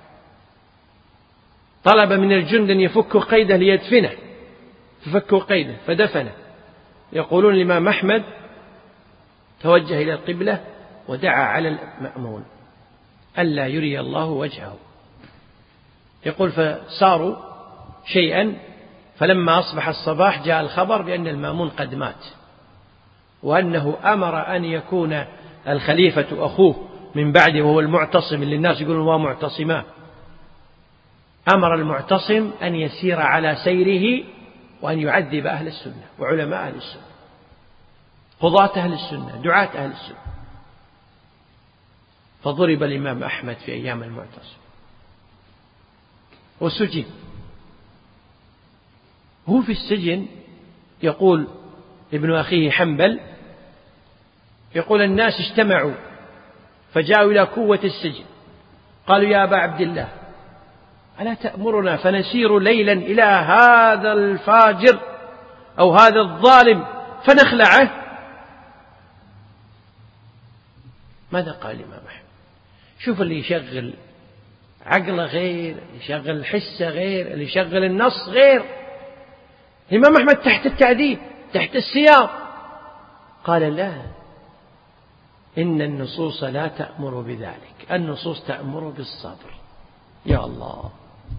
طلب من الجند أن يفكوا قيده ليدفنه ففكوا قيده فدفنه. يقولون الإمام أحمد توجه إلى القبلة ودعا على المأمون ألا يري الله وجهه. يقول فساروا شيئا، فلما أصبح الصباح جاء الخبر بأن المأمون قد مات، وأنه أمر أن يكون الخليفة أخوه من بعده وهو المعتصم اللي الناس يقولون هو معتصما. أمر المعتصم أن يسير على سيره وأن يعذب أهل السنة وعلماء أهل السنة، قضاة أهل السنة، دعاة أهل السنة. فضرب الإمام أحمد في أيام المعتصم وسجن. هو في السجن يقول ابن أخيه حنبل، يقول الناس اجتمعوا فجاءوا إلى قوة السجن قالوا يا أبا عبد الله ألا تأمرنا فنسير ليلا إلى هذا الفاجر أو هذا الظالم فنخلعه؟ ماذا قال الإمام أحمد؟ شوف اللي يشغل عقله غير، اللي يشغل الحس غير، اللي يشغل النص غير. الإمام أحمد تحت التعذيب تحت السياط قال لا، إن النصوص لا تأمر بذلك، النصوص تأمر بالصبر. يا الله،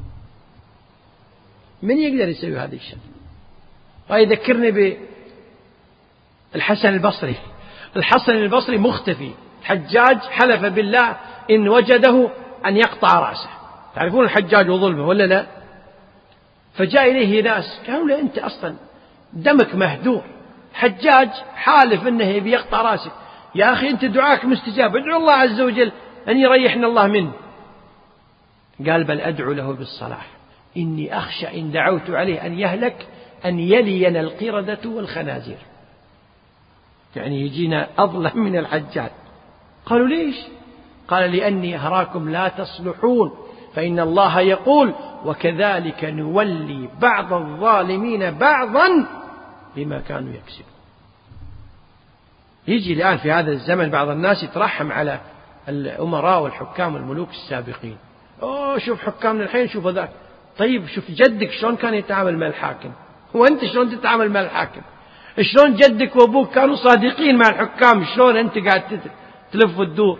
من يقدر يسوي هذا الشيء؟ ويذكرني بالحسن البصري. الحسن البصري مختفي، الحجاج حلف بالله إن وجده أن يقطع رأسه. تعرفون الحجاج وظلمه ولا لا؟ فجاء إليه ناس قالوا له أنت أصلا دمك مهدور، حجاج حالف أنه يبي يقطع رأسك، يا أخي أنت دعاك مستجاب، ادعو الله عز وجل أن يريحنا الله منه. قال بل أدعو له بالصلاح، إني أخشى إن دعوت عليه أن يهلك أن يلينا القردة والخنازير، يعني يجينا أظلم من الحجاج. قالوا ليش؟ قال لأني أراكم لا تصلحون، فإن الله يقول وكذلك نولي بعض الظالمين بعضا بما كانوا يكسبون. يجي الآن في هذا الزمن بعض الناس يترحم على الأمراء والحكام والملوك السابقين. شوف حكامنا الحين، شوف ذاك. طيب شوف جدك شلون كان يتعامل مع الحاكم، وأنت شلون تتعامل مع الحاكم؟ شلون جدك وأبوك كانوا صادقين مع الحكام، شلون أنت قاعد تلف وتدور؟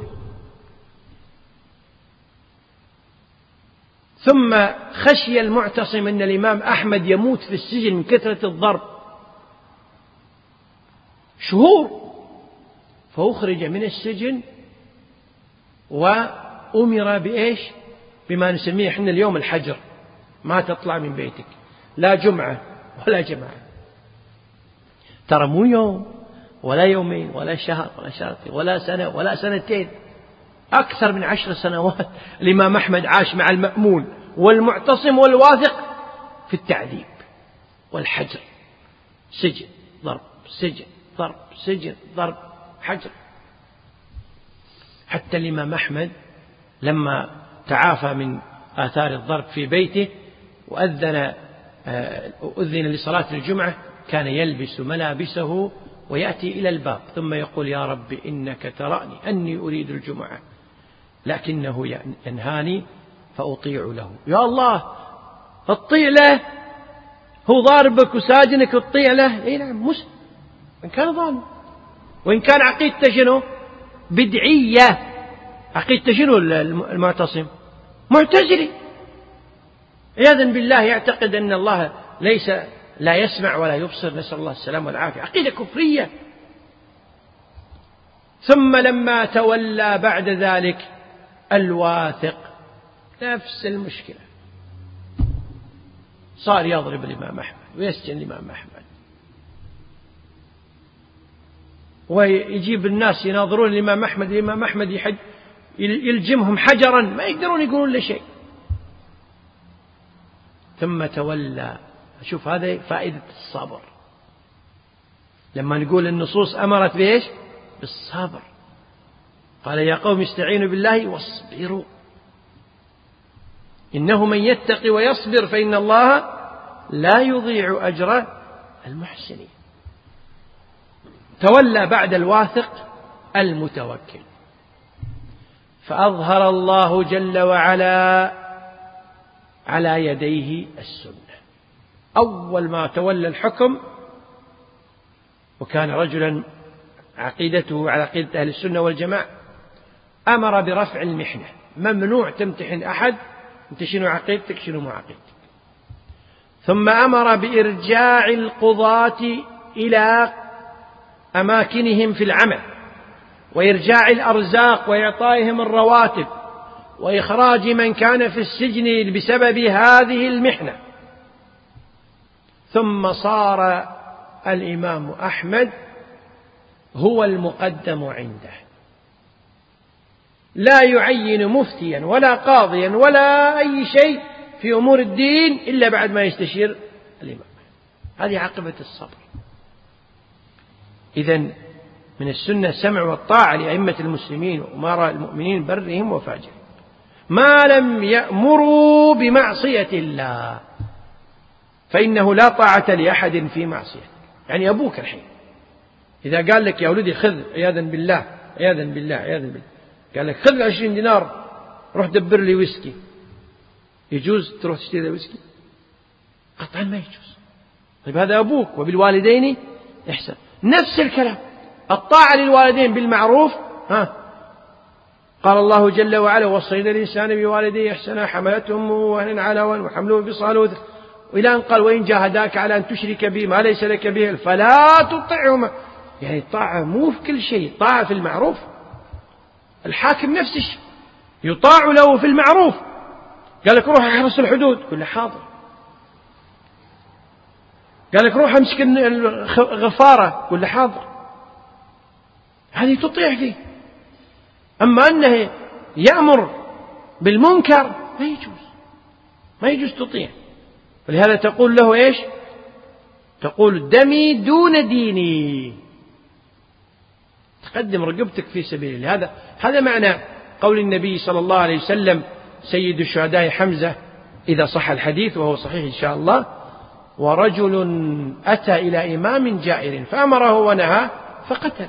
ثم خشي المعتصم أن الإمام أحمد يموت في السجن من كثرة الضرب شهور، فأخرج من السجن وأمر بإيش؟ بما نسميه إحنا اليوم الحجر، ما تطلع من بيتك لا جمعة ولا جماعة. ترى مو يوم ولا يومين ولا شهر ولا شهرين ولا سنة ولا سنتين، أكثر من 10 سنوات الإمام أحمد عاش مع المأمون والمعتصم والواثق في التعذيب والحجر، سجن ضرب سجن ضرب سجن ضرب حجر. حتى الإمام أحمد لما تعافى من آثار الضرب في بيته وأذن لصلاة الجمعة كان يلبس ملابسه ويأتي إلى الباب ثم يقول يا رب إنك تراني أني أريد الجمعة لكنه ينهاني فأطيع له. يا الله اطيع له، هو ضاربك وساجنك وتطيع له؟ اي نعم مسلم إن كان ظالم. وإن كان عقيدته شنو؟ بدعية. عقيدته شنو المعتصم؟ معتزلي عياذا بالله، يعتقد أن الله لا يسمع ولا يبصر، نسأل الله السلامة والعافية، عقيدة كفرية. ثم لما تولى بعد ذلك الواثق نفس المشكلة، صار يضرب الإمام أحمد ويسجن الإمام أحمد، ويجيب الناس يناظرون الإمام أحمد، الإمام أحمد يلجمهم حجرا ما يقدرون يقولون له شيء. ثم تولى. شوف هذا فائدة الصبر، لما نقول النصوص أمرت بإيش؟ بالصبر. قال يا قوم استعينوا بالله واصبروا إنه من يتقي ويصبر فإن الله لا يضيع أجر المحسنين. تولى بعد الواثق المتوكل، فأظهر الله جل وعلا على يديه السنة. أول ما تولى الحكم، وكان رجلا عقيدته على عقيدة أهل السنة والجماعة، أمر برفع المحنة، ممنوع تمتحن أحد، أنت شنو عقيدتك شنو مو عقيدتك. ثم أمر بإرجاع القضاة إلى أماكنهم في العمل، وإرجاع الأرزاق وإعطائهم الرواتب، وإخراج من كان في السجن بسبب هذه المحنة. ثم صار الإمام أحمد هو المقدم عنده، لا يعين مفتيا ولا قاضيا ولا أي شيء في أمور الدين إلا بعد ما يستشير الإمام. هذه عاقبة الصبر. إذن من السنة السمع والطاعة لأئمة المسلمين وأمراء المؤمنين برهم وفاجرهم، ما لم يأمروا بمعصية الله، فإنه لا طاعة لأحد في معصية. يعني أبوك الحين إذا قال لك يا ولدي خذ عياذا بالله عياذا بالله عياذا بالله، قال لك خذ 20 دينار روح دبر لي ويسكي، يجوز تروح تشتري ويسكي؟ قطعا ما يجوز. طيب هذا أبوك. وبالوالدين إحسان، نفس الكلام، الطاعة للوالدين بالمعروف. قال الله جل وعلا وصينا الإنسان بوالديه إحسانا حملته أمه وهنا على وهن وحمله بصاله، وإلى أن قال وإن جاهداك على أن تشرك بي ما ليس لك به فلا تطعهما. يعني الطاعة مو في كل شيء، طاعة في المعروف. الحاكم نفس الشيء، يطاع له في المعروف. قال لك روح احرس الحدود، قل له حاضر. قال لك روح امسك الغفارة، قل له حاضر. هذه تطيع فيه. أما أنه يأمر بالمنكر ما يجوز تطيع. ولهذا تقول له إيش؟ تقول دمي دون ديني، تقدم رقبتك في سبيل الله. هذا معنى قول النبي صلى الله عليه وسلم سيد الشهداء حمزة إذا صح الحديث وهو صحيح إن شاء الله: ورجل أتى إلى إمام جائر فأمره ونهى فقتل.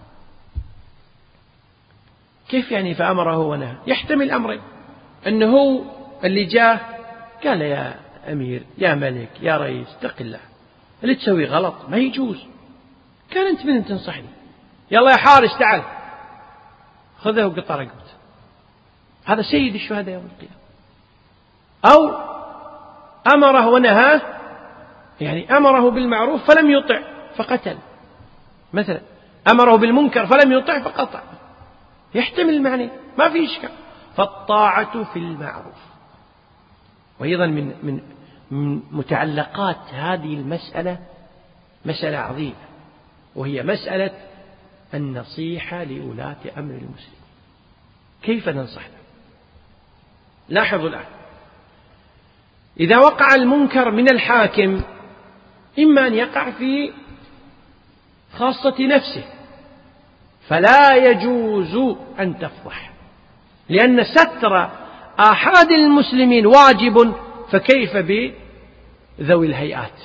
كيف يعني فأمره ونهى؟ يحتمل أمرين، أنه اللي جاء قال يا أمير يا ملك يا رئيس اتق الله، اللي تسوي غلط ما يجوز، كان أنت من تنصحني، يلا يا حارس تعال خذه وقطع رقبته. هذا سيد الشهداء يوم القيامة. أو أمره ونهاه، يعني أمره بالمعروف فلم يطع فقتل، مثلا أمره بالمنكر فلم يطع فقطع، يحتمل المعنى ما في إشكال. فالطاعة في المعروف. وأيضا من متعلقات هذه المسألة مسألة عظيمة، وهي مسألة النصيحة لولاة أمر المسلمين. كيف ننصح لهم؟ لاحظوا الآن، إذا وقع المنكر من الحاكم إما أن يقع في خاصة نفسه فلا يجوز أن تفضح، لأن ستر آحاد المسلمين واجب، فكيف بذوي الهيئات؟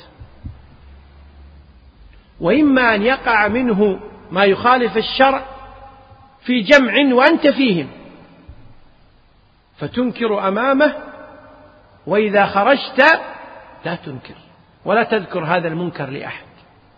وإما أن يقع منه ما يخالف الشرع في جمع وأنت فيهم، فتنكر أمامه، وإذا خرجت لا تنكر ولا تذكر هذا المنكر لأحد.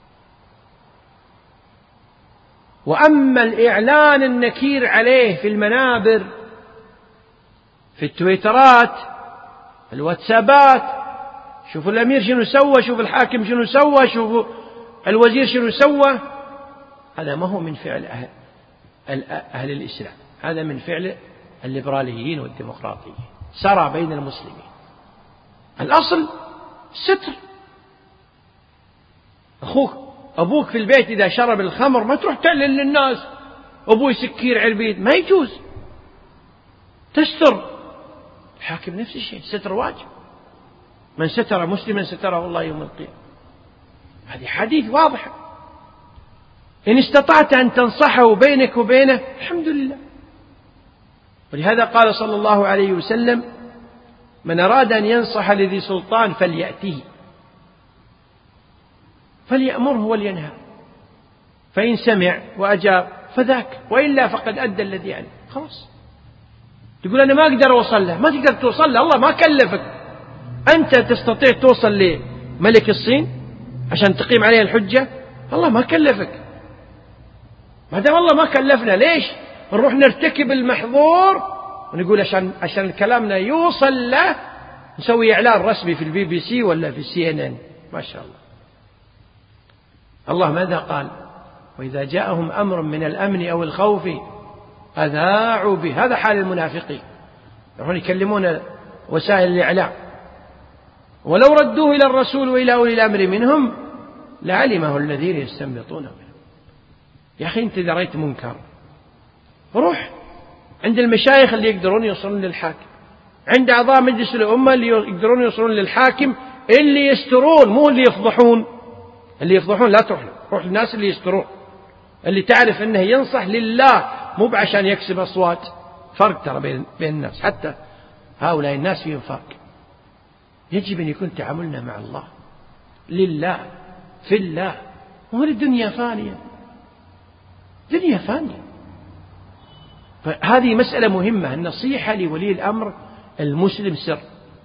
وأما الإعلان النكير عليه في المنابر، في التويترات، في الواتسابات، شوفوا الأمير شنو سوى، شوفوا الحاكم شنو سوى، شوفوا الوزير شنو سوى، هذا ما هو من فعل أهل الإسلام، هذا من فعل الليبراليين والديمقراطيين، سرى بين المسلمين. الأصل ستر. أبوك في البيت إذا شرب الخمر ما تروح تعلن للناس أبوي سكير على البيت، ما يجوز، تستر. الحاكم نفس الشيء، ستر واجب، من ستر مسلما ستره الله يوم القيامة. هذه حديث واضح. إن استطعت أن تنصحه بينك وبينه الحمد لله. ولهذا قال صلى الله عليه وسلم: من أراد أن ينصح لذي سلطان فليأته، فليأمره ولينهى، فإن سمع وأجاب فذاك، وإلا فقد أدى الذي عليه. خلاص. تقول أنا ما أقدر أوصل له، ما تقدر توصل له، الله ما كلفك. أنت تستطيع توصل لملك الصين عشان تقيم عليه الحجة؟ الله ما كلفك. ما دام الله ما كلفنا، ليش نروح نرتكب المحظور ونقول عشان كلامنا يوصل له نسوي إعلان رسمي في الBBC ولا في CNN؟ ما شاء الله. الله ماذا قال؟ وإذا جاءهم أمر من الأمن أو الخوف أذاعوا به. هذا حال المنافقين، يروحون يكلمون وسائل الإعلام. ولو ردوه إلى الرسول وإلى أولي الأمر منهم لعلمه الذين يستنبطونه منه. يا أخي أنت إذا رأيت منكر روح عند المشايخ اللي يقدرون يوصلون للحاكم، عند أعضاء مجلس الأمة اللي يقدرون يوصلون للحاكم، اللي يسترون مو اللي يفضحون. اللي يفضحون لا تروح له، روح للناس اللي يسترون، اللي تعرف أنه ينصح لله مو عشان يكسب أصوات. فرق ترى بين الناس، حتى هؤلاء الناس فيهم فرق. يجب أن يكون تعاملنا مع الله لله في الله، وهو الدنيا فانية، دنيا فانية. فهذه مسألة مهمة. النصيحة لولي الأمر المسلم سر.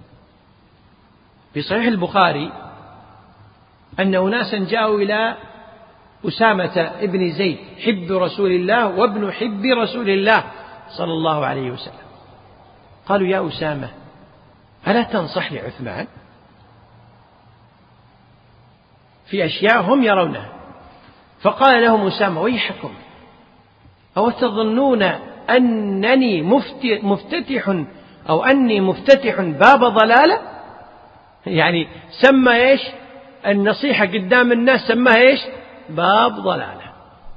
في صحيح البخاري أن أناسا جاءوا إلى أسامة ابن زيد حب رسول الله وابن حب رسول الله صلى الله عليه وسلم، قالوا: يا أسامة ألا تنصح لعثمان في أشياء هم يرونها؟ فقال لهم أسامة: ويحكم، أو تظنون أنني مفتتح أو أني مفتتح باب ضلالة؟ يعني سمى إيش النصيحة قدام الناس؟ سماها إيش؟ باب ضلالة.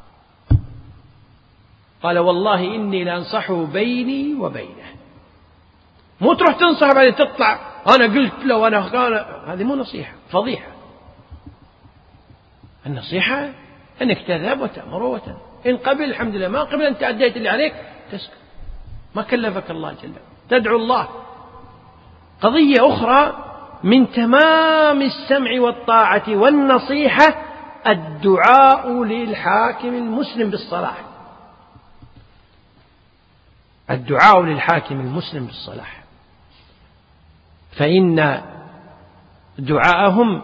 قال: والله إني لأنصحه بيني وبينه. مو تروح تنصح بعدين تطلع أنا قلت له وأنا قال، هذه مو نصيحة، فضيحة. النصيحة أنك تذهب وتأمر وتنهى، إن قبل الحمد لله، ما قبل أنت أديت اللي عليك تسكت، ما كلفك الله جل وعلا، تدعو الله. قضية أخرى من تمام السمع والطاعة والنصيحة الدعاء للحاكم المسلم بالصلاح. الدعاء للحاكم المسلم بالصلاح، فإن دعاءهم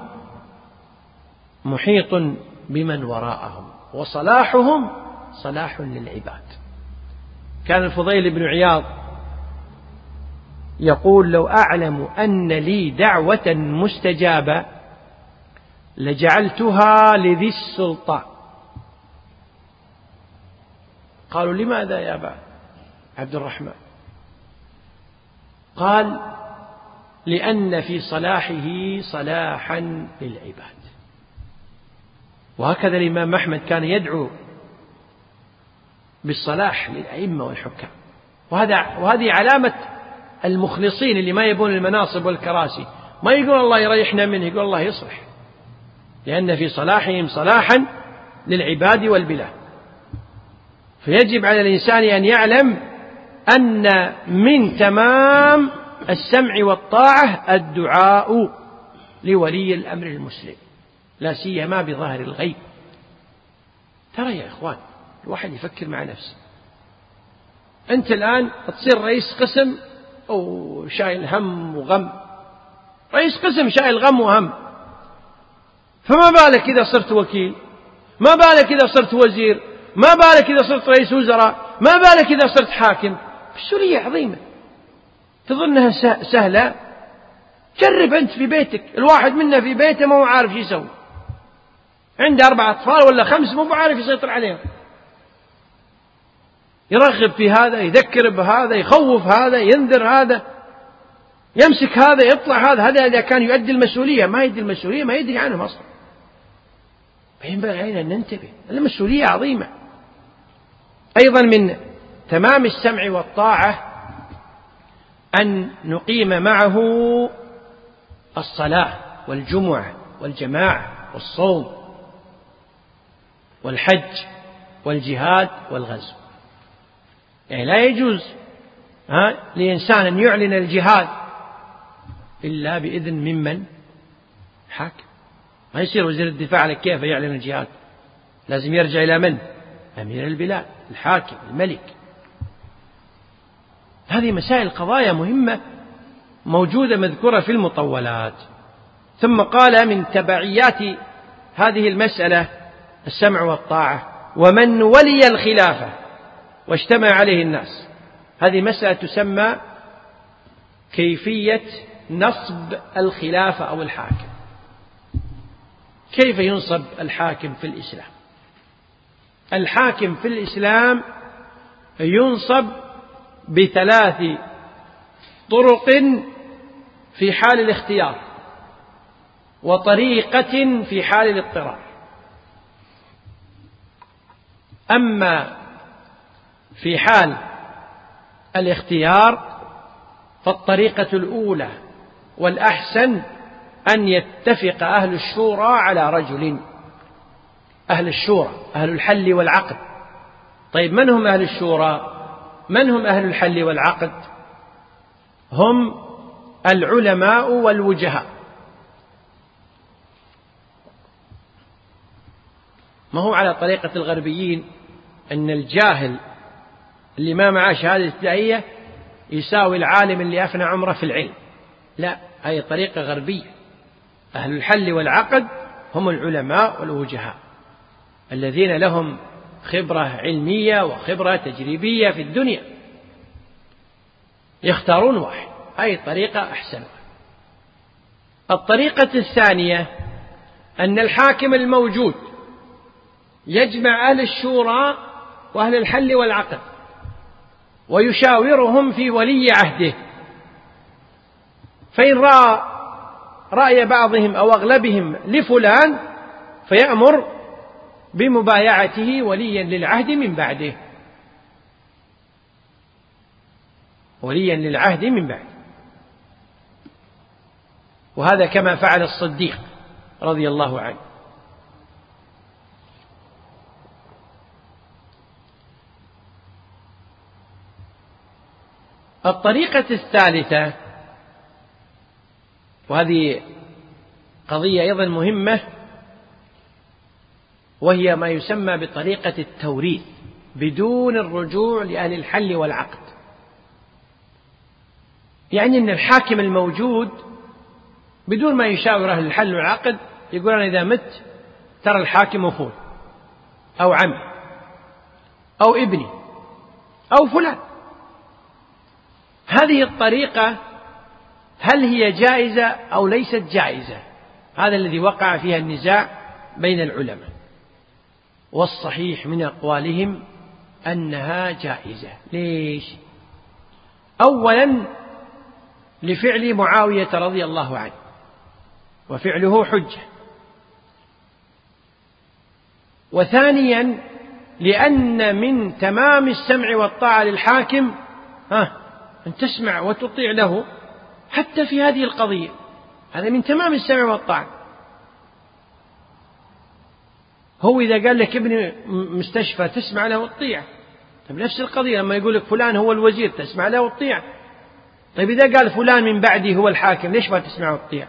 محيط بمن وراءهم، وصلاحهم صلاح للعباد. كان الفضيل بن عياض يقول: لو أعلم أن لي دعوة مستجابة لجعلتها لذي السلطان. قالوا: لماذا يا أبا عبد الرحمن؟ قال: لأن في صلاحه صلاحا للعباد. وهكذا الإمام أحمد كان يدعو بالصلاح للأئمة والحكام، وهذه علامة المخلصين اللي ما يبون المناصب والكراسي، ما يقول الله يريحنا منه، يقول الله يصلح، لأن في صلاحهم صلاحا للعباد والبلاد. فيجب على الإنسان أن يعلم أن من تمام السمع والطاعة الدعاء لولي الأمر المسلم، لا سيما بظاهر الغيب. ترى يا إخوان الواحد يفكر مع نفسه، أنت الآن تصير رئيس قسم أو شايل هم وغم، رئيس قسم شايل غم وهم، فما بالك إذا صرت وكيل، ما بالك إذا صرت وزير، ما بالك إذا صرت رئيس وزراء، ما بالك إذا صرت حاكم. مسؤولية عظيمة. تظنها سهلة؟ جرب أنت في بيتك، الواحد منا في بيته ما هو عارف يسوي، عنده 4 أطفال ولا 5 مو عارف يسيطر عليهم، يرغب في هذا، يذكر بهذا، يخوف هذا، ينذر هذا، يمسك هذا، يطلع هذا إذا كان يؤدي المسؤولية. ما يدي المسؤولية ما يدري عنهم أصلا. فينبغي علينا أن ننتبه، المسؤولية عظيمة. أيضا من تمام السمع والطاعة أن نقيم معه الصلاة والجمعة والجماعة والصوم والحج والجهاد والغزو. يعني لا يجوز لإنسان أن يعلن الجهاد إلا بإذن ممن؟ حاكم. ما يصير وزير الدفاع على كيف يعلن الجهاد، لازم يرجع إلى من؟ أمير البلاد، الحاكم، الملك. هذه مسائل قضايا مهمة موجودة مذكورة في المطولات. ثم قال من تبعيات هذه المسألة السمع والطاعة: ومن ولي الخلافة واجتمع عليه الناس. هذه مسألة تسمى كيفية نصب الخلافة أو الحاكم. كيف ينصب الحاكم في الإسلام؟ الحاكم في الإسلام ينصب ب3 طرق في حال الاختيار، وطريقة في حال الاضطرار. أما في حال الاختيار فالطريقة الأولى والأحسن أن يتفق أهل الشورى على رجل. أهل الشورى أهل الحل والعقد. طيب من هم أهل الشورى؟ من هم أهل الحل والعقد؟ هم العلماء والوجهاء. ما هو على طريقة الغربيين أن الجاهل اللي ما معه شهادة ابتدائية يساوي العالم اللي أفنى عمره في العلم. لا، هذه طريقة غربية. أهل الحل والعقد هم العلماء والوجهاء الذين لهم خبرة علمية وخبرة تجريبية في الدنيا، يختارون واحد. هذه طريقة أحسن. الطريقة الثانية أن الحاكم الموجود يجمع أهل الشورى وأهل الحل والعقد ويشاورهم في ولي عهده، فإن رأى رأي بعضهم أو أغلبهم لفلان فيأمر بمبايعته وليا للعهد من بعده. وليا للعهد من بعده. وهذا كما فعل الصديق رضي الله عنه. الطريقة الثالثة، وهذه قضية أيضا مهمة، وهي ما يسمى بطريقة التوريث بدون الرجوع لأهل الحل والعقد. يعني أن الحاكم الموجود بدون ما يشاور أهل الحل والعقد يقول أنا إذا مت ترى الحاكم أخوي أو عمي أو ابني أو فلان. هذه الطريقة هل هي جائزة أو ليست جائزة؟ هذا الذي وقع فيها النزاع بين العلماء، والصحيح من أقوالهم أنها جائزة. ليش؟ أولا لفعل معاوية رضي الله عنه، وفعله حجة. وثانيا لأن من تمام السمع والطاعة للحاكم أن تسمع وتطيع له حتى في هذه القضية. هذا من تمام السمع والطاعة. هو إذا قال لك ابني مستشفى تسمع له وتطيع. طيب نفس القضية لما يقول لك فلان هو الوزير تسمع له وتطيع. طيب إذا قال فلان من بعدي هو الحاكم ليش ما تسمع وتطيع؟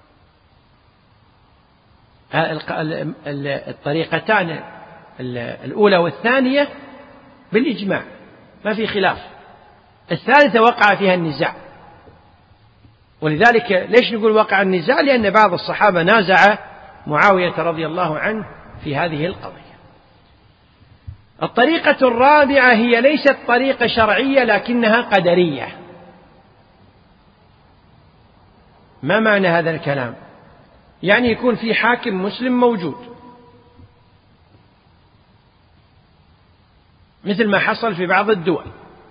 الطريقتان الأولى والثانية بالإجماع ما في خلاف. الثالثة وقع فيها النزاع ولذلك ليش نقول وقع النزاع؟ لأن بعض الصحابة نازع معاوية رضي الله عنه في هذه القضية. الطريقة الرابعة هي ليست طريقة شرعية لكنها قدرية. ما معنى هذا الكلام؟ يعني يكون في حاكم مسلم موجود، مثل ما حصل في بعض الدول،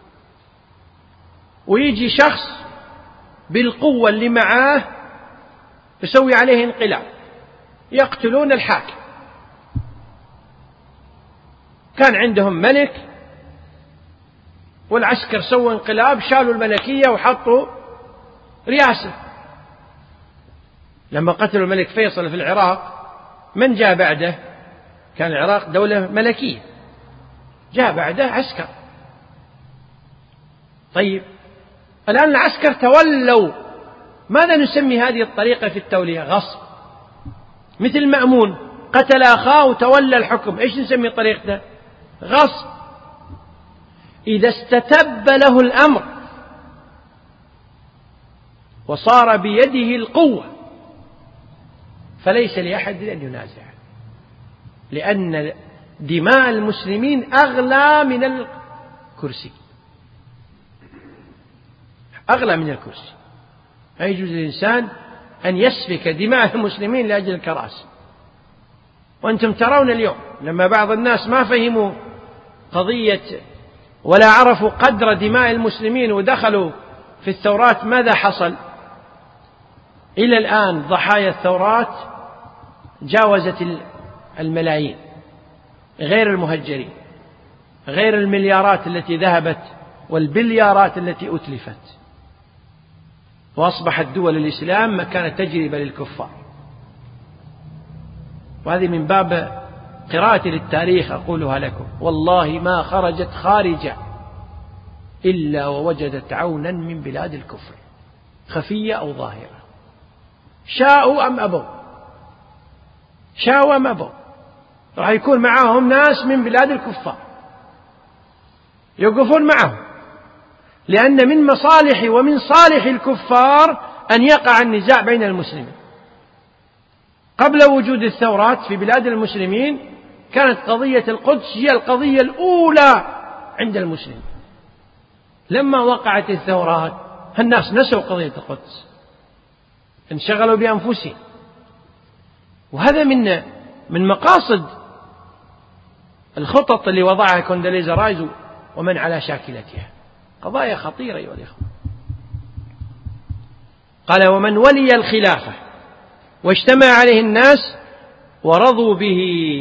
ويجي شخص بالقوة اللي معاه يسوي عليه انقلاب، يقتلون الحاكم. كان عندهم ملك والعسكر سووا انقلاب، شالوا الملكية وحطوا رياسة. لما قتلوا الملك فيصل في العراق، من جاء بعده؟ كان العراق دولة ملكية، جاء بعده عسكر. طيب الآن العسكر تولوا، ماذا نسمي هذه الطريقة في التولية؟ غصب. مثل مأمون قتل أخاه وتولى الحكم، إيش نسمي طريقته؟ غصب. إذا استتب له الأمر وصار بيده القوة فليس لأحد أن ينازع، لأن دماء المسلمين أغلى من الكرسي، أغلى من الكرسي. لا يجوز للإنسان أن يسفك دماء المسلمين لأجل الكراسي. وأنتم ترون اليوم لما بعض الناس ما فهموا قضية ولا عرفوا قدر دماء المسلمين ودخلوا في الثورات، ماذا حصل؟ إلى الآن ضحايا الثورات جاوزت الملايين، غير المهجرين، غير المليارات التي ذهبت والبليارات التي أتلفت. وأصبحت دول الإسلام مكان تجربة للكفار. وهذه من باب قراءة للتاريخ أقولها لكم، والله ما خرجت خارجة إلا ووجدت عونا من بلاد الكفر، خفية أو ظاهرة، شاءوا أم أبوا، شاءوا أم أبوا، راح يكون معهم ناس من بلاد الكفار يوقفون معهم، لأن من مصالح ومن صالح الكفار أن يقع النزاع بين المسلمين. قبل وجود الثورات في بلاد المسلمين كانت قضية القدس هي القضية الأولى عند المسلمين. لما وقعت الثورات الناس نسوا قضية القدس، انشغلوا بأنفسهم. وهذا من مقاصد الخطط اللي وضعها كوندوليزا رايز ومن على شاكلتها، قضايا خطيرة أيها الإخوة. قال: ومن ولي الخلافة واجتمع عليه الناس ورضوا به.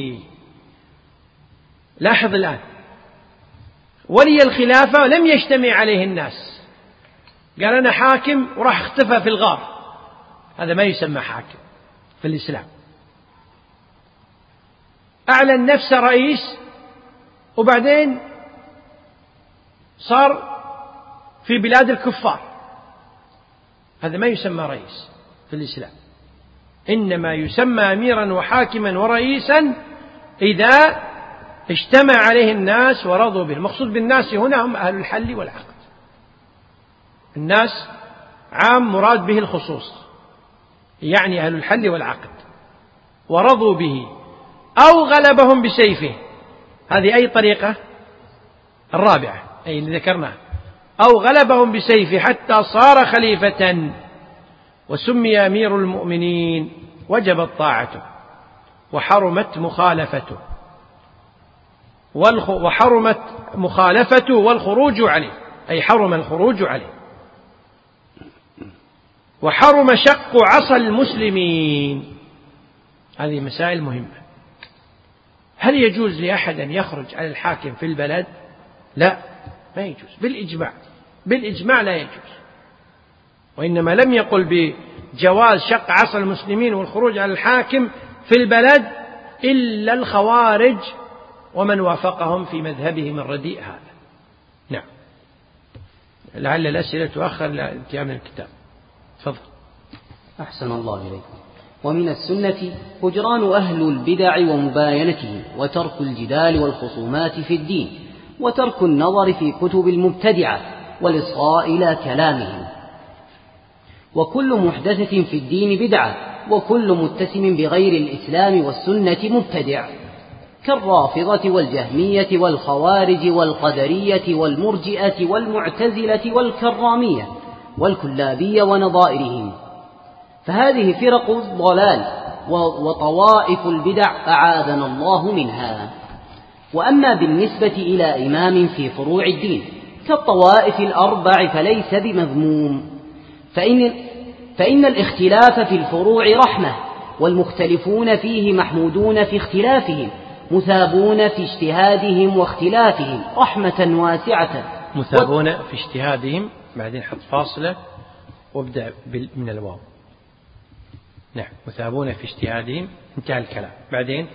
لاحظ الآن، ولي الخلافة لم يجتمع عليه الناس، قال أنا حاكم وراح اختفى في الغار، هذا ما يسمى حاكم في الإسلام. أعلن نفسه رئيس وبعدين صار في بلاد الكفار، هذا ما يسمى رئيس في الإسلام. إنما يسمى أميرا وحاكما ورئيسا إذا اجتمع عليه الناس ورضوا به. المقصود بالناس هنا هم أهل الحل والعقد. الناس عام مراد به الخصوص، يعني أهل الحل والعقد، ورضوا به أو غلبهم بسيفه. هذه أي طريقة؟ الرابعة أي اللي ذكرناها. أو غلبهم بسيفه حتى صار خليفة وسمي أمير المؤمنين، وجبت طاعته وحرمت مخالفته وحرمت مخالفته والخروج عليه، أي حرم الخروج عليه. وحرم شق عصا المسلمين. هذه مسائل مهمة. هل يجوز لأحد أن يخرج على الحاكم في البلد؟ لا، ما يجوز بالإجماع، بالإجماع لا يجوز. وإنما لم يقل بجواز شق عصا المسلمين والخروج على الحاكم في البلد إلا الخوارج ومن وافقهم في مذهبهم الرديء هذا. نعم، لعل الأسئلة تؤخر لانتهاء من الكتاب. تفضل. أحسن الله إليكم. ومن السنة هجران أهل البدع ومباينتهم، وترك الجدال والخصومات في الدين، وترك النظر في كتب المبتدعة والإصغاء إلى كلامهم. وكل محدثة في الدين بدعة، وكل متسم بغير الإسلام والسنة مبتدع، كالرافضة والجهمية والخوارج والقدرية والمرجئة والمعتزلة والكرامية والكلابية ونظائرهم. فهذه فرق الضلال وطوائف البدع أعاذنا الله منها. وأما بالنسبة إلى إمام في فروع الدين كالطوائف الأربع فليس بمذموم، فإن الاختلاف في الفروع رحمة، والمختلفون فيه محمودون في اختلافهم، مثابون في اجتهادهم واختلافهم رحمة واسعة. مثابون في اجتهادهم، بعدين حط فاصلة وابدأ من الواو. نعم، مثابون في اجتهادهم، انتهى الكلام. بعدين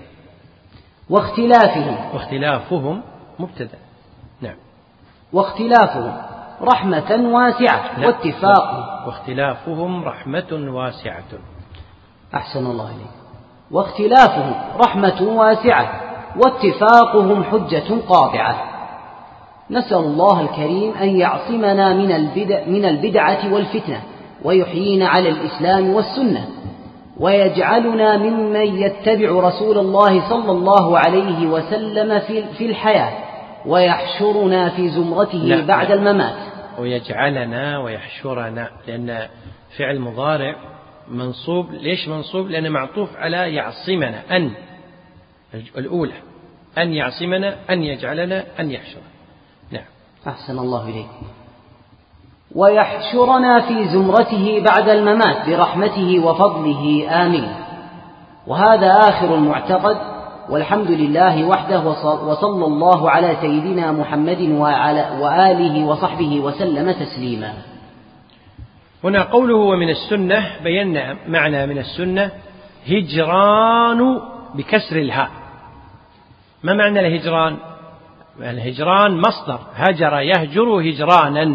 واختلافهم مبتدأ. نعم، واختلافهم رحمة واسعة واتفاقهم. واختلافهم رحمة واسعة. أحسن الله إليك. واختلافهم رحمة واسعة واتفاقهم حجة قاطعة. نسأل الله الكريم أن يعصمنا من البدعة والفتنة، ويحيينا على الإسلام والسنة، ويجعلنا ممن يتبع رسول الله صلى الله عليه وسلم في الحياة، ويحشرنا في زمرته بعد الممات. ويجعلنا ويحشرنا، لأن فعل مضارع منصوب. ليش منصوب؟ لأنه معطوف على يعصمنا، أن الأولى، أن يعصمنا، أن يجعلنا، أن يحشرنا. نعم، أحسن الله إليك. ويحشرنا في زمرته بعد الممات برحمته وفضله آمين. وهذا آخر المعتقد، والحمد لله وحده، وصلى الله على سيدنا محمد وآله وصحبه وسلم تسليما. هنا قوله ومن السنة، بينا معنى من السنة هجران بكسر الهاء. ما معنى الهجران؟ الهجران مصدر، هجر يهجر هجرانا،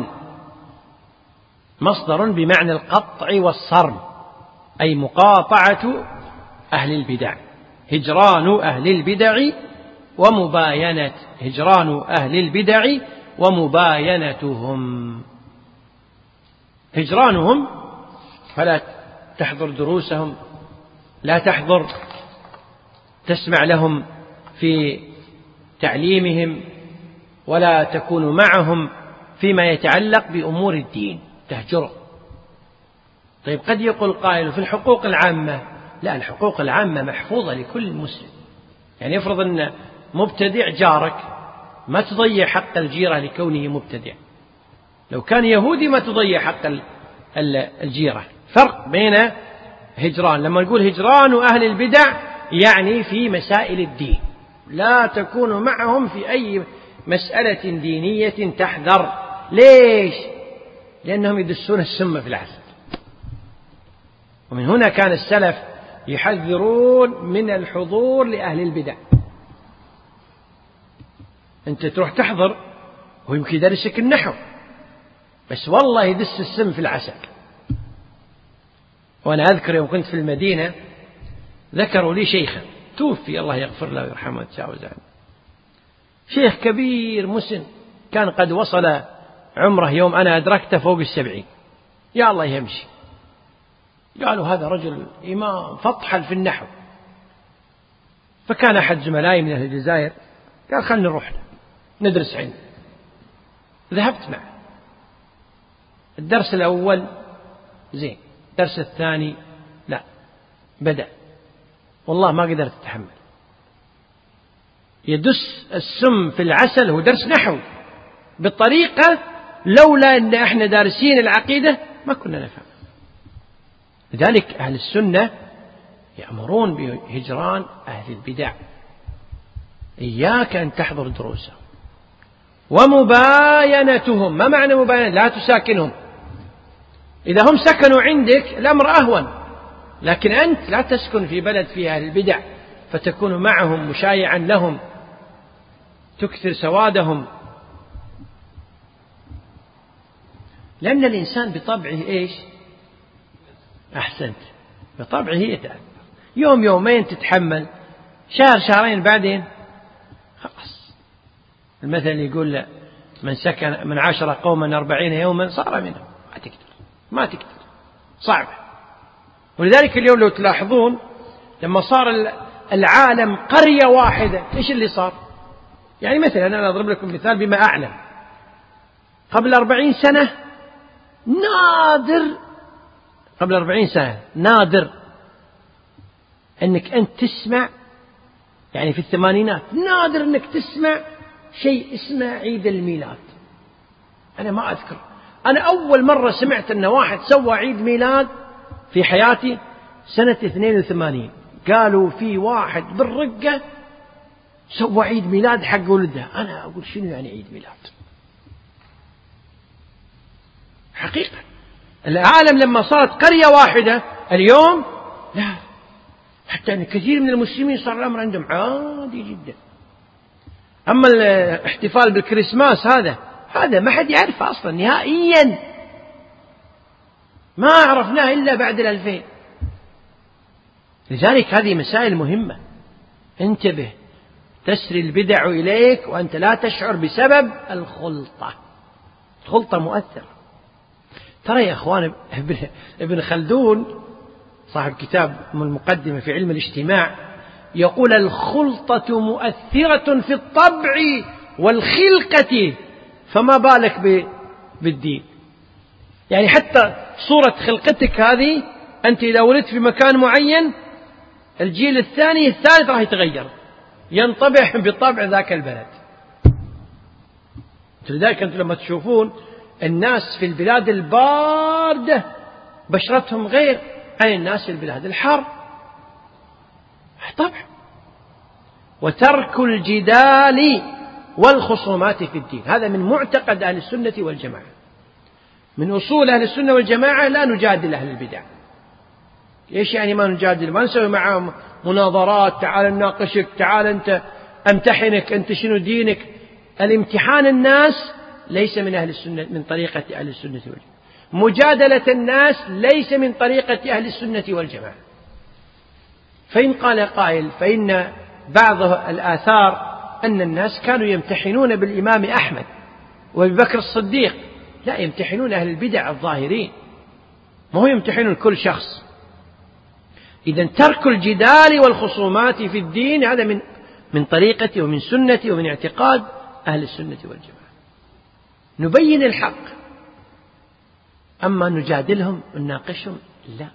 مصدر بمعنى القطع والصرم، أي مقاطعة أهل البدع. هجران أهل البدع ومباينة، هجران أهل البدع ومباينتهم. هجرانهم فلا تحضر دروسهم، لا تحضر تسمع لهم في تعليمهم، ولا تكون معهم فيما يتعلق بأمور الدين، تهجره. طيب قد يقول قائل في الحقوق العامة، لا، الحقوق العامة محفوظة لكل مسلم. يعني يفرض أن مبتدع جارك، ما تضيع حق الجيرة لكونه مبتدع. لو كان يهودي ما تضيع حق الجيرة. فرق بين هجران، لما نقول هجران أهل البدع يعني في مسائل الدين، لا تكون معهم في أي مسألة دينية، تحذر. ليش؟ لأنهم يدسون السم في العسل. ومن هنا كان السلف يحذرون من الحضور لأهل البدع. أنت تروح تحضر ويمكن يدرسك النحو، بس والله يدس السم في العسل. وأنا أذكر يوم كنت في المدينة ذكروا لي شيخا توفي، الله يغفر له ويرحمه ويتجاوز عنه، شيخ كبير مسن، كان قد وصل عمره يوم أنا أدركته فوق 70. يا الله يمشي. قالوا هذا رجل إمام فطحل في النحو. فكان أحد زملائي من أهل الجزائر قال خلنا نروح ندرس عنده. ذهبت معه. الدرس الأول زين، الدرس الثاني لا، بدأ والله ما قدرت أتحمل، يدس السم في العسل. هو درس نحو بالطريقة لولا أن احنا دارسين العقيدة ما كنا نفهم. لذلك أهل السنة يأمرون بهجران أهل البدع، إياك أن تحضر دروسهم. ومباينتهم، ما معنى مباينة؟ لا تساكنهم. إذا هم سكنوا عندك الأمر أهون، لكن أنت لا تسكن في بلد فيها أهل البدع فتكون معهم مشايعا لهم، تكثر سوادهم. لأن الإنسان بطبعه إيش؟ أحسنت، بطبعه يتأثر. يوم يومين تتحمل، شهر شهرين بعدين خلاص. المثل يقول من عاشر قوما 40 يوما صار منهم. ما تقدر. صعبة. ولذلك اليوم لو تلاحظون لما صار العالم قرية واحدة، إيش اللي صار؟ يعني مثلا أنا أضرب لكم مثال بما أعلم. قبل 40 سنة نادر أنك أنت تسمع، يعني في الثمانينات نادر أنك تسمع شيء اسمه عيد الميلاد. أنا ما أذكر، أنا أول مرة سمعت أن واحد سوى عيد ميلاد في حياتي سنة 82. قالوا في واحد بالرقة سوى عيد ميلاد حق ولده. أنا أقول شنو يعني عيد ميلاد؟ حقيقة العالم لما صارت قرية واحدة اليوم لا، حتى أن كثير من المسلمين صار الأمر عندهم عادي جدا. أما الاحتفال بالكريسماس هذا ما حد يعرفه أصلا نهائيا، ما عرفناه إلا بعد 2000. لذلك هذه مسائل مهمة، انتبه، تسري البدع إليك وأنت لا تشعر بسبب الخلطة مؤثرة. ترى يا أخوان ابن خلدون صاحب كتاب المقدمة في علم الاجتماع يقول الخلطة مؤثرة في الطبع والخلقة، فما بالك بالدين. يعني حتى صورة خلقتك هذه، أنت إذا ولدت في مكان معين الجيل الثاني الثالث راح يتغير، ينطبع بطبع ذاك البلد. لذلك أنتم لما تشوفون الناس في البلاد الباردة بشرتهم غير عن الناس في البلاد الحار، طبعا. وترك الجدال والخصومات في الدين، هذا من معتقد أهل السنة والجماعة، من أصول أهل السنة والجماعة. لا نجادل أهل البدع. إيش يعني ما نجادل؟ ما نسوي معهم مناظرات، تعال نناقشك، تعال أنت أمتحنك، أنت شنو دينك. الامتحان الناس ليس من أهل السنة، من طريقة أهل السنة والجماعة. مجادلة الناس ليس من طريقة أهل السنة والجماعة. فإن قال قائل فإن بعض الآثار أن الناس كانوا يمتحنون بالإمام أحمد وببكر الصديق، لا، يمتحنون أهل البدع الظاهرين، ما هو يمتحنون كل شخص. إذن ترك الجدال والخصومات في الدين هذا من طريقة ومن سنة ومن اعتقاد أهل السنة والجماعة. نبين الحق، أما نجادلهم ونناقشهم لا.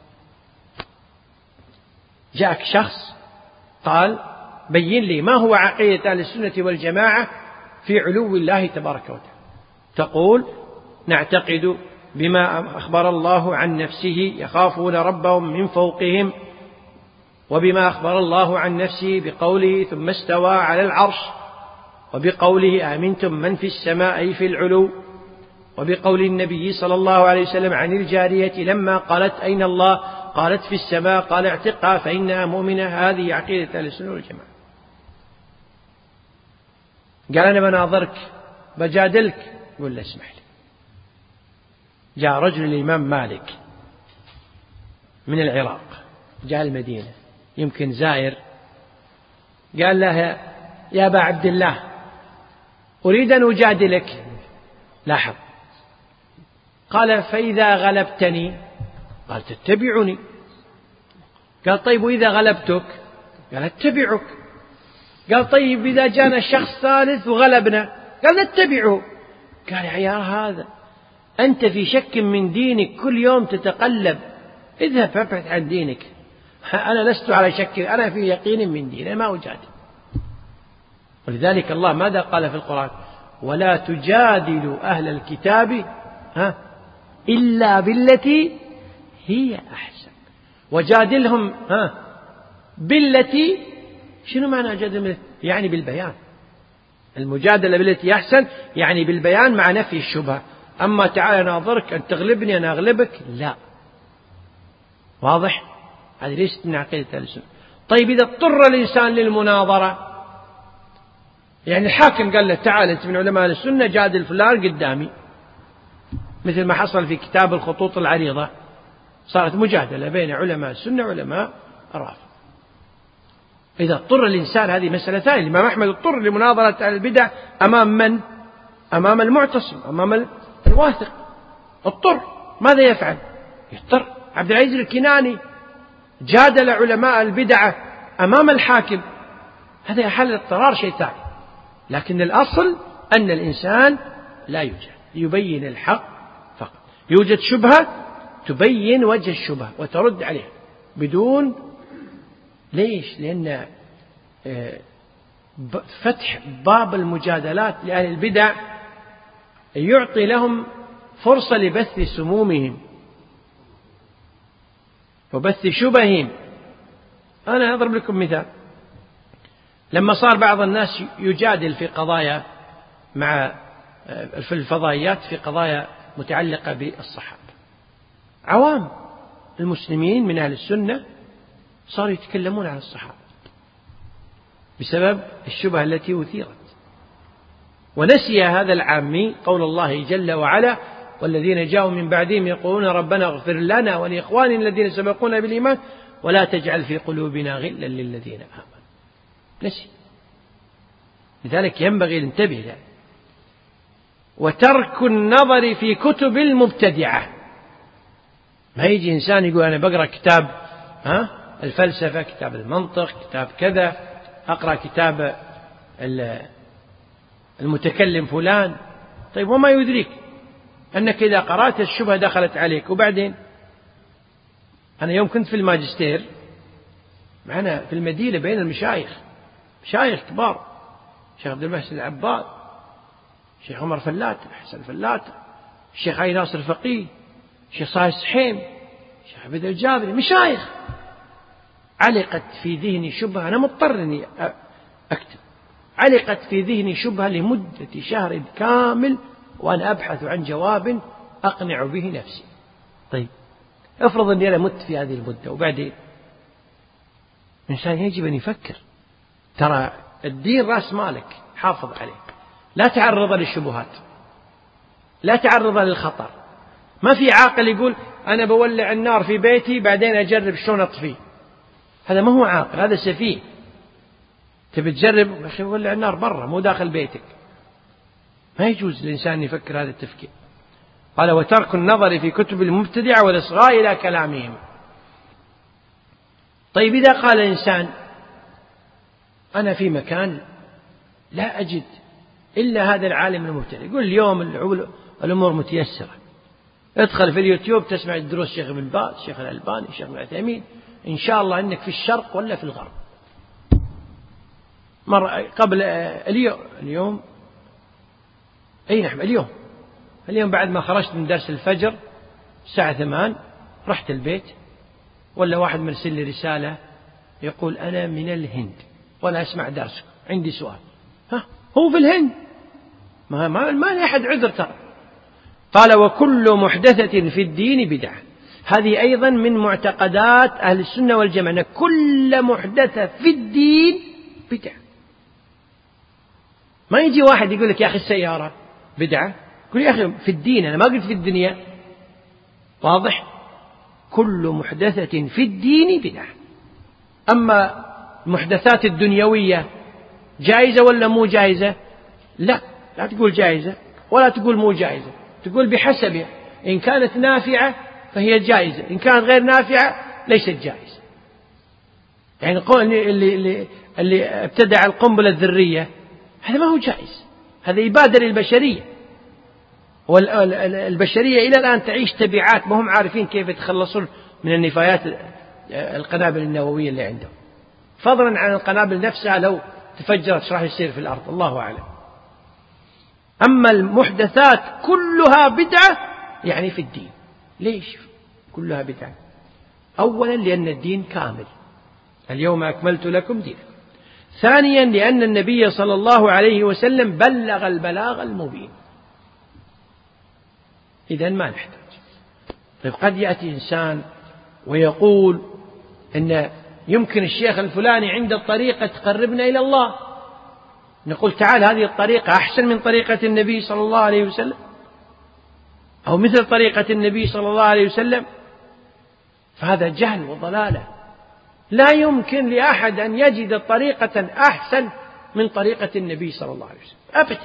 جاءك شخص قال بين لي ما هو عقيدة أهل السنة والجماعة في علو الله تبارك وتعالى. تقول نعتقد بما أخبر الله عن نفسه يخافون ربهم من فوقهم، وبما أخبر الله عن نفسه بقوله ثم استوى على العرش، وبقوله آمنتم من في السماء في العلو، وبقول النبي صلى الله عليه وسلم عن الجارية لما قالت أين الله قالت في السماء قال اعتقها فإنها مؤمنة. هذه عقيدة أهل السنة والجماعة. قال أنا بناظرك بجادلك، قل له اسمح لي. جاء رجل الإمام مالك من العراق، جاء المدينة يمكن زائر، قال له يا أبا عبد الله أريد أن أجادلك. لاحظ، قال فإذا غلبتني قال تتبعني. قال طيب وإذا غلبتك؟ قال اتبعك. قال طيب إذا جانا شخص ثالث وغلبنا؟ قال نتبعه. قال يا عيار هذا أنت في شك من دينك كل يوم تتقلب، اذهب فابحث عن دينك. أنا لست على شك، أنا في يقين من ديني، ما أجادل. ولذلك الله ماذا قال في القرآن؟ ولا تجادلوا أهل الكتاب إلا بالتي هي أحسن وجادلهم بالتي. شنو معنى جادل؟ يعني بالبيان. المجادلة بالتي أحسن يعني بالبيان مع نفي الشبهة. أما تعال ناظرك أن تغلبني أنا أغلبك، لا. واضح؟ هذه ليست من عقيدة أهل السنة. طيب إذا اضطر الإنسان للمناظرة، يعني الحاكم قال له تعال أنت من علماء أهل السنة جادل فلان قدامي، مثل ما حصل في كتاب الخطوط العريضة، صارت مجادلة بين علماء السنة وعلماء الرافضة. إذا اضطر الإنسان، هذه مسألة ثانية. الإمام أحمد اضطر لمناظرة أهل البدع أمام من؟ أمام المعتصم، أمام الواثق. اضطر، ماذا يفعل؟ يضطر عبد العزيز الكناني جادل علماء البدعة أمام الحاكم، هذا يحل اضطرار شيطاني. لكن الأصل أن الإنسان لا يوجد، يبين الحق فقط. يوجد شبهة تبين وجه الشبهة وترد عليها بدون ليش؟ لأن فتح باب المجادلات لأهل البدع يعطي لهم فرصة لبث سمومهم وبث شبههم. أنا أضرب لكم مثال. لما صار بعض الناس يجادل في قضايا في الفضائيات في قضايا متعلقة بالصحابة، عوام المسلمين من أهل السنة صاروا يتكلمون عن الصحابة بسبب الشبهة التي أثيرت، ونسي هذا العامي قول الله جل وعلا: والذين جاءوا من بعدهم يقولون ربنا اغفر لنا ولإخواننا الذين سبقونا بالإيمان ولا تجعل في قلوبنا غلا للذين آمنوا. نسي. لذلك ينبغي أن ننتبه له. وترك النظر في كتب المبتدعة. ما يجي إنسان يقول أنا بقرأ كتاب الفلسفة، كتاب المنطق، كتاب كذا، أقرأ كتاب المتكلم فلان. طيب وما يدريك أنك إذا قرأت الشبهة دخلت عليك؟ وبعدين أنا يوم كنت في الماجستير معنا في المدينة بين المشايخ، مشايخ كبار، الشيخ عبد المحسن العباد، الشيخ عمر فلاتة، حسن فلاتة، الشيخ علي ناصر فقيه، الشيخ صالح سحيم، الشيخ عبد الجابري، مشايخ. علقت في ذهني شبهة، أنا مضطر إني أكتب، علقت في ذهني شبهة لمدة شهر كامل وأنا أبحث عن جواب أقنع به نفسي. طيب افرض أني أنا مت في هذه المدة، وبعدين الإنسان يجب أن يفكر. ترى الدين رأس مالك، حافظ عليه، لا تعرض للشبهات، لا تعرض للخطر. ما في عاقل يقول أنا بولع النار في بيتي بعدين أجرب شلون أطفيه. هذا ما هو عاقل، هذا سفيه. تبي تجرب أخي ولع النار برا مو داخل بيتك. ما يجوز الإنسان يفكر هذا التفكير. قال: وترك النظر في كتب المبتدعة والإصغاء إلى كلامهم. طيب إذا قال الإنسان أنا في مكان لا أجد إلا هذا العالم المبتدع، يقول اليوم الأمور متيسرة، ادخل في اليوتيوب تسمع الدروس شيخ ابن باز، شيخ الألباني، شيخ ابن عثيمين، إن شاء الله أنك في الشرق ولا في الغرب. مرة قبل اليوم أي نعم اليوم بعد ما خرجت من درس الفجر الساعة 8 رحت البيت، ولا واحد مرسل لي رسالة يقول أنا من الهند وأنا أسمع درسك، عندي سؤال. هو في الهند، ما لي أحد عذر ترى. قال: وكل محدثة في الدين بدعة. هذه أيضا من معتقدات أهل السنة والجماعة، كل محدثة في الدين بدعة. ما يجي واحد يقول لك يا أخي السيارة بدعة، يقول يا أخي في الدين، أنا ما قلت في الدنيا. واضح؟ كل محدثة في الدين بدعة. أما المحدثات الدنيوية جائزة ولا مو جائزة؟ لا تقول جائزة ولا تقول مو جائزة، تقول بحسبها. إن كانت نافعة فهي جائزة، إن كانت غير نافعة ليست جائزة. يعني اللي ابتدع القنبلة الذرية هذا ما هو جائز، هذا إبادة للبشرية، والبشرية إلى الآن تعيش تبعات، ما هم عارفين كيف يتخلصون من النفايات القنابل النووية اللي عندهم، فضلا عن القنابل نفسها لو تفجرت شو راح يصير في الأرض، الله أعلم. أما المحدثات كلها بدعة يعني في الدين. ليش كلها بدعة؟ أولا لأن الدين كامل، اليوم أكملت لكم دينكم. ثانيا لأن النبي صلى الله عليه وسلم بلغ البلاغ المبين، إذن ما نحتاج. طيب قد يأتي إنسان ويقول إن يمكن الشيخ الفلاني عنده الطريقة تقربنا إلى الله، نقول تعال هذه الطريقة أحسن من طريقة النبي صلى الله عليه وسلم، أو مثل طريقة النبي صلى الله عليه وسلم، فهذا جهل وضلالة. لا يمكن لأحد أن يجد طريقة أحسن من طريقة النبي صلى الله عليه وسلم أبدا.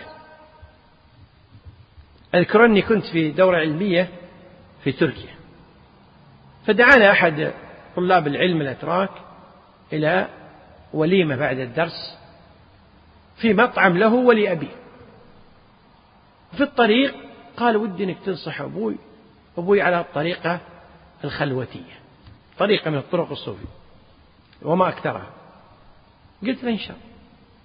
أذكر أني كنت في دورة علمية في تركيا، فدعانا أحد طلاب العلم الأتراك إلى وليمة بعد الدرس في مطعم له ولأبيه. في الطريق قال ودي أنك تنصح أبوي على الطريقة الخلوتية، طريقة من الطرق الصوفية وما أكثرها. قلت له إن شاء الله.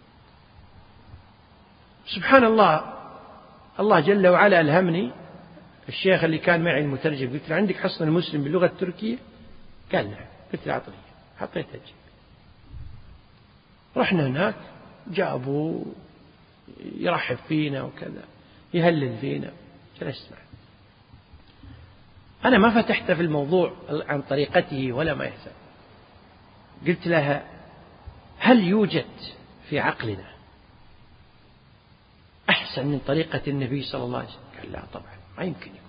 سبحان الله، الله جل وعلا ألهمني. الشيخ اللي كان معي المترجم قلت له عندك حصن المسلم باللغة التركية؟ قال نعم. قلت له أعطني، حطيته الجيب. رحنا هناك، جاء أبوه يرحب فينا وكذا، يهلل فينا، جلست معه. أنا ما فتحت في الموضوع عن طريقته ولا ما يحسن. قلت لها هل يوجد في عقلنا أحسن من طريقة النبي صلى الله عليه وسلم؟ قال لا طبعا ما يمكن يكون.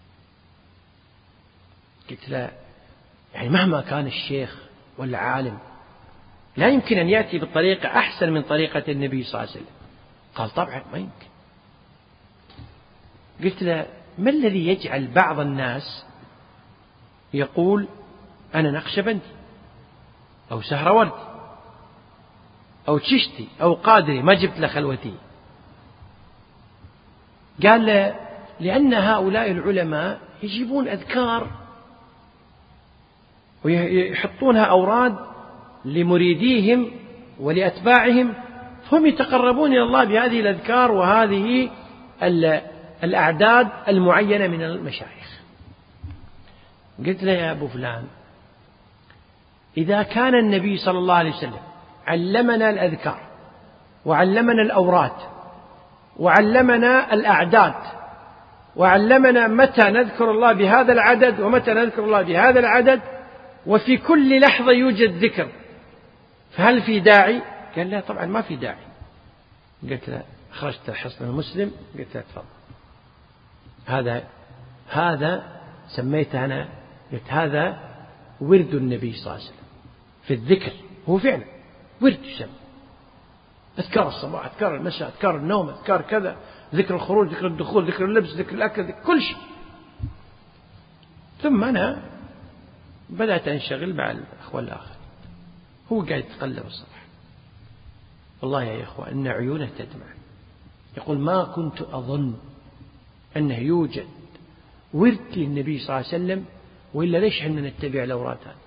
قلت له يعني مهما كان الشيخ والعالم لا يمكن أن يأتي بطريقة أحسن من طريقة النبي صلى الله عليه وسلم. قال طبعا ما يمكن. قلت له ما الذي يجعل بعض الناس يقول أنا نقشبندي أو سهروردي أو تشتي أو قادري ما جبت له خلوتي؟ قال لأن هؤلاء العلماء يجيبون أذكار ويحطونها أوراد لمريديهم ولأتباعهم، فهم يتقربون إلى الله بهذه الأذكار وهذه الأعداد المعينة من المشايخ. قلت له يا أبو فلان إذا كان النبي صلى الله عليه وسلم علمنا الأذكار وعلمنا الأوراد وعلمنا الأعداد وعلمنا متى نذكر الله بهذا العدد ومتى نذكر الله بهذا العدد وفي كل لحظة يوجد ذكر، فهل في داعي؟ قال لا طبعا ما في داعي. قلت له خرجت حصن المسلم، قلت له تفضل، هذا سميته أنا، قلت هذا ورد النبي صلى الله عليه وسلم في الذكر. هو فعلا ورد يسمى، أذكار الصباح، أذكار المساء، أذكار النوم، أذكار كذا، ذكر الخروج، ذكر الدخول، ذكر اللبس، ذكر الأكل، ذكر كل شيء. ثم أنا بدأت أنشغل مع الأخوة الآخر، هو قاعد يتقلب الصباح. والله يا إخوة إن عيونه تدمع. يقول ما كنت أظن أنه يوجد ورد للنبي صلى الله عليه وسلم، وإلا ليش احنا نتبع الأوراد هذه؟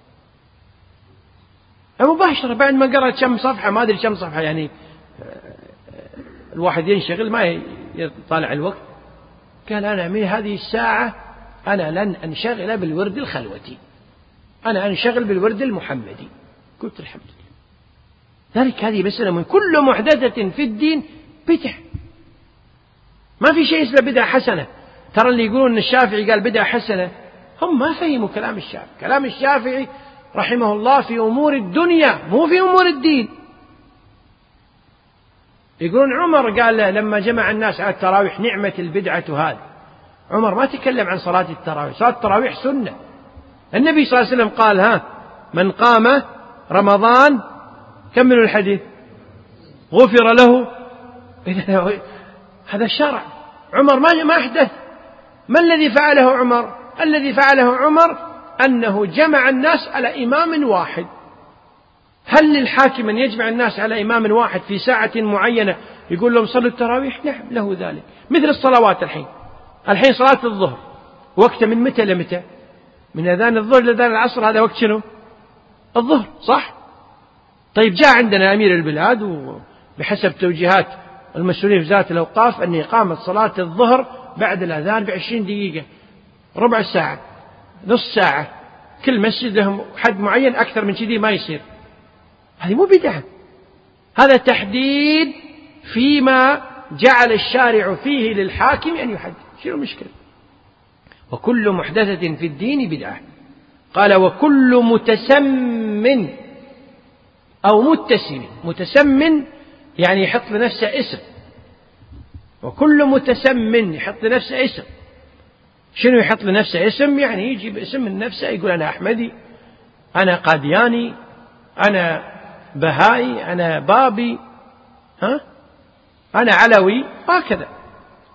مباشرة بعد ما قرأت كم صفحة، ما أدري كم صفحة، يعني الواحد ينشغل ما يطالع الوقت. قال أنا من هذه الساعة أنا لن أنشغل بالورد الخلوتي، أنا أنشغل بالورد المحمدي. قلت الحمد لله. ذلك هذه مسألة من كل محدثة في الدين بدعة. ما في شيء اسمه بدعة حسنة. ترى اللي يقولون أن الشافعي قال بدعة حسنة هم ما فهموا كلام الشافعي. كلام الشافعي رحمه الله في أمور الدنيا مو في أمور الدين. يقولون عمر قال لما جمع الناس على التراويح نعمة البدعة هذه. عمر ما تكلم عن صلاة التراويح، صلاة التراويح سنة. النبي صلى الله عليه وسلم قال من قام رمضان كملوا الحديث غفر له. هذا الشرع. عمر ما أحدث. ما الذي فعله عمر؟ الذي فعله عمر أنه جمع الناس على إمام واحد. هل للحاكم أن يجمع الناس على إمام واحد في ساعة معينة يقول لهم صلوا التراويح؟ نعم له ذلك. مثل الصلوات الحين صلاة الظهر وقت من متى لمتى؟ من أذان الظهر لأذان العصر، هذا وقت شنو؟ الظهر صح؟ طيب جاء عندنا أمير البلاد وبحسب توجيهات المسؤولين في وزارة الأوقاف أن إقامة صلاة الظهر بعد الأذان ب20 دقيقة، ربع ساعة، نص ساعة، كل مسجد لهم حد معين، أكثر من كذي ما يصير. هذه مو بدعة، هذا تحديد فيما جعل الشارع فيه للحاكم أن يحدد. شنو المشكلة؟ وكل محدثة في الدين بدعة. قال وكل متسم أو متسم يعني يحط لنفسه اسم، وكل متسم يحط لنفسه اسم. شنو يحط لنفسه اسم؟ يعني يجي باسم من نفسه يقول أنا أحمدي، أنا قادياني، أنا بهائي، أنا بابي، أنا علوي، هكذا.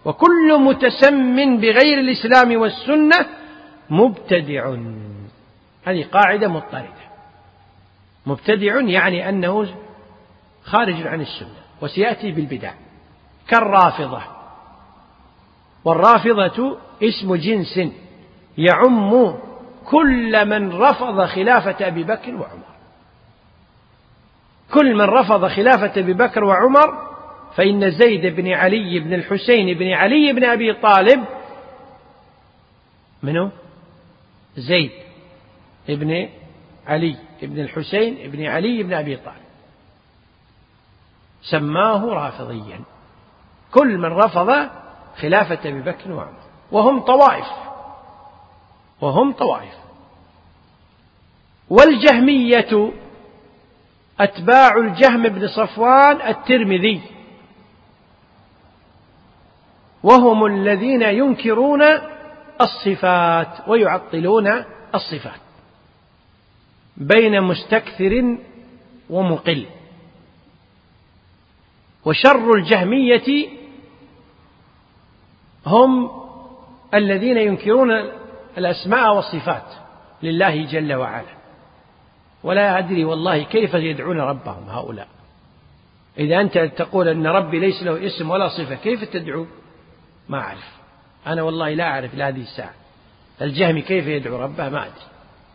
وكل متسم بغير الإسلام والسنة مبتدع. هذه قاعدة مضطردة. مبتدع يعني أنه خارج عن السنة، وسيأتي بالبدع كالرافضة. والرافضة اسم جنس يعم كل من رفض خلافة أبي بكر وعمر. كل من رفض خلافة أبي بكر وعمر، فإن زيد بن علي بن الحسين بن علي بن أبي طالب، منه زيد بن علي بن الحسين بن علي بن أبي طالب، سماه رافضيا. كل من رفض خلافة أبي بكر وعمر، وهم طوائف. والجهمية أتباع الجهم بن صفوان الترمذي، وهم الذين ينكرون الصفات ويعطلون الصفات، بين مستكثر ومقل. وشر الجهمية هم الذين ينكرون الأسماء والصفات لله جل وعلا، ولا أدري والله كيف يدعون ربهم هؤلاء. إذا أنت تقول أن ربي ليس له اسم ولا صفة، كيف تدعو؟ ما أعرف، أنا والله لا أعرف لهذه الساعة الجهمي كيف يدعو ربه، ما أدري.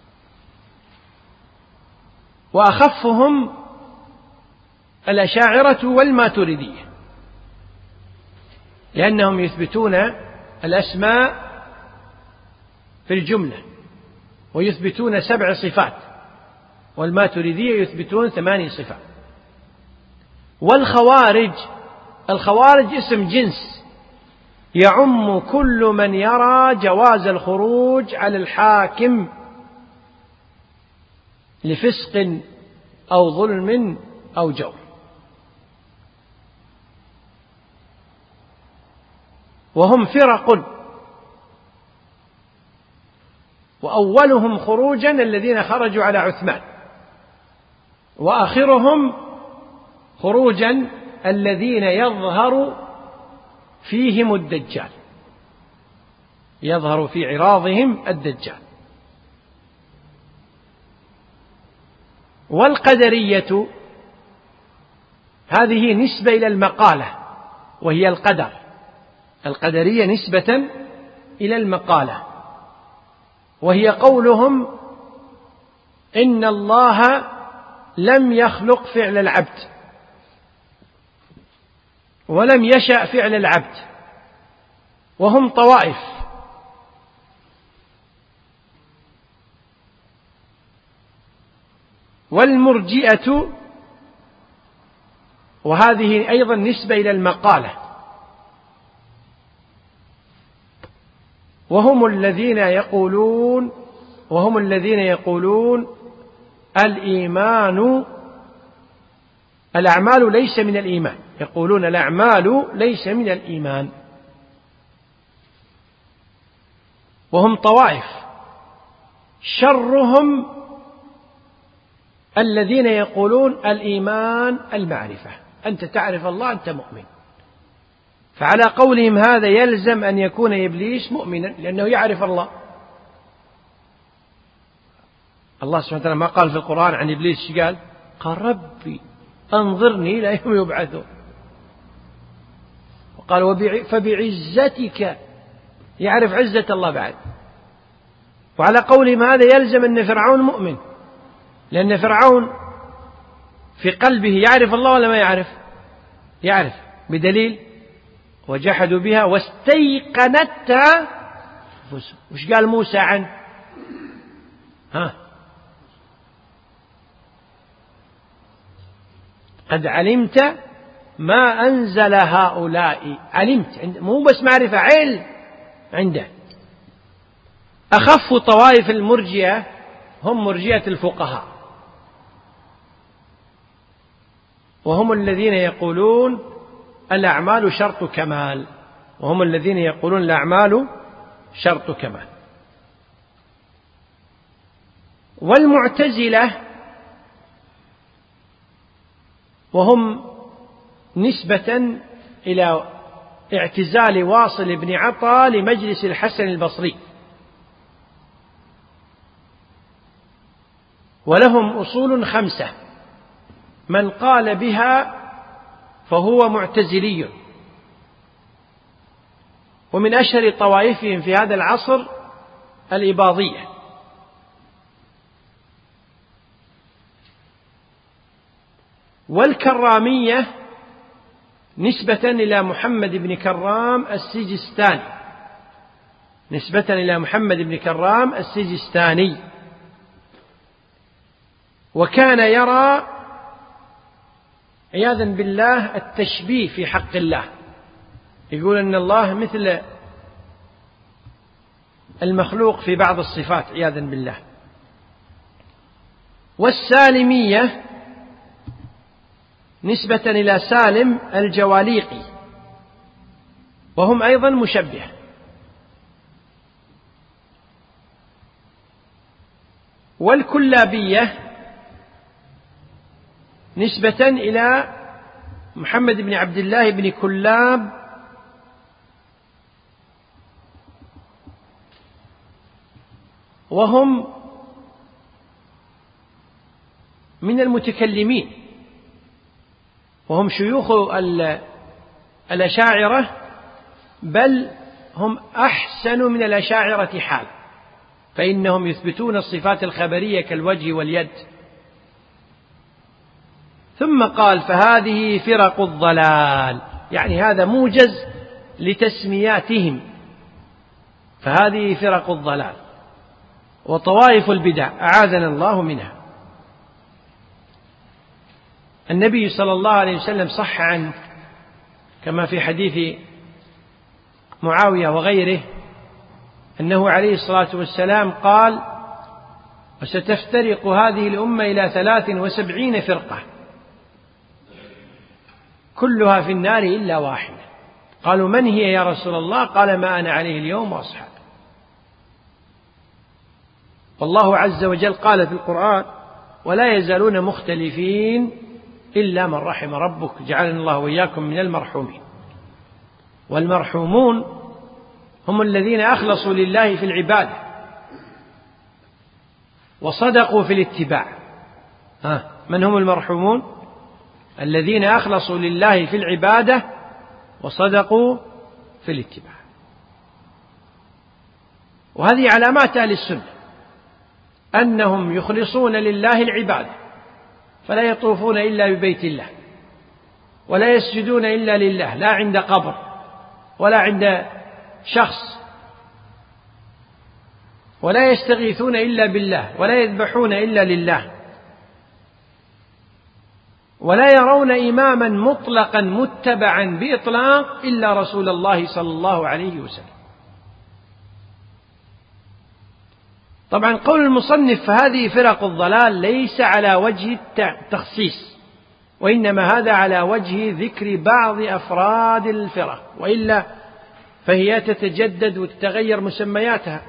وأخفهم الأشاعرة والماتريدية، لأنهم يثبتون الأسماء في الجملة ويثبتون 7 صفات، والماتريدية يثبتون 8 صفات. الخوارج اسم جنس يعم كل من يرى جواز الخروج على الحاكم لفسق أو ظلم أو جور. وهم فرق، وأولهم خروجا الذين خرجوا على عثمان، وآخرهم خروجا الذين يظهر فيهم الدجال، يظهر في عراضهم الدجال. والقدرية هذه نسبة إلى المقالة، وهي القدر. القدرية نسبة إلى المقالة، وهي قولهم إن الله لم يخلق فعل العبد ولم يشأ فعل العبد، وهم طوائف. والمرجئة وهذه أيضا نسبة إلى المقالة، وهم الذين يقولون الأعمال ليس من الإيمان، يقولون الأعمال ليس من الإيمان، وهم طوائف. شرهم الذين يقولون الإيمان المعرفة، أنت تعرف الله أنت مؤمن. فعلى قولهم هذا يلزم أن يكون إبليس مؤمنا، لأنه يعرف الله. الله سبحانه وتعالى ما قال في القرآن عن إبليس، قال ربي أنظرني إلى يوم يبعثون. وقال فبعزتك، يعرف عزة الله بعد. وعلى قولهم هذا يلزم أن فرعون مؤمن، لأن فرعون في قلبه يعرف الله ولا ما يعرف بدليل وجحدوا بها واستيقنتها. وش قال موسى عنه؟ قد علمت ما أنزل هؤلاء. علمت، مو بس معرفة، علم عنده. أخف طوائف المرجئة هم مرجئة الفقهاء، وهم الذين يقولون الأعمال شرط كمال، والمعتزلة وهم نسبة إلى اعتزال واصل بن عطا لمجلس الحسن البصري، ولهم أصول 5 من قال بها فهو معتزلي. ومن أشهر طوائفهم في هذا العصر الإباضية، والكرامية نسبة إلى محمد بن كرام السجستاني، نسبة إلى محمد بن كرام السجستاني. وكان يرى عياذا بالله التشبيه في حق الله، يقول أن الله مثل المخلوق في بعض الصفات عياذا بالله. والسالمية نسبة إلى سالم الجواليقي، وهم أيضا مشبهة. والكلابية نسبة إلى محمد بن عبد الله بن كلاب وهم من المتكلمين، وهم شيوخ الأشاعرة، بل هم أحسن من الأشاعرة حال، فإنهم يثبتون الصفات الخبرية كالوجه واليد. ثم قال فهذه فرق الضلال، يعني هذا موجز لتسمياتهم، فهذه فرق الضلال وطوائف البدع أعاذنا الله منها. النبي صلى الله عليه وسلم صح عنه كما في حديث معاوية وغيره أنه عليه الصلاة والسلام قال وستفترق هذه الأمة إلى 73 فرقة كلها في النار إلا واحدة. قالوا من هي يا رسول الله؟ قال ما أنا عليه اليوم وأصحابي. والله عز وجل قال في القرآن ولا يزالون مختلفين إلا من رحم ربك جعلنا الله وإياكم من المرحومين. والمرحومون هم الذين أخلصوا لله في العبادة وصدقوا في الاتباع. من هم المرحومون؟ الذين أخلصوا لله في العبادة وصدقوا في الاتباع. وهذه علامات أهل السنة أنهم يخلصون لله العبادة، فلا يطوفون إلا ببيت الله، ولا يسجدون إلا لله، لا عند قبر ولا عند شخص، ولا يستغيثون إلا بالله، ولا يذبحون إلا لله، ولا يرون إماما مطلقا متبعا بإطلاق إلا رسول الله صلى الله عليه وسلم. طبعا قول المصنف فهذه فرق الضلال ليس على وجه التخصيص، وإنما هذا على وجه ذكر بعض أفراد الفرق، وإلا فهي تتجدد وتتغير مسمياتها،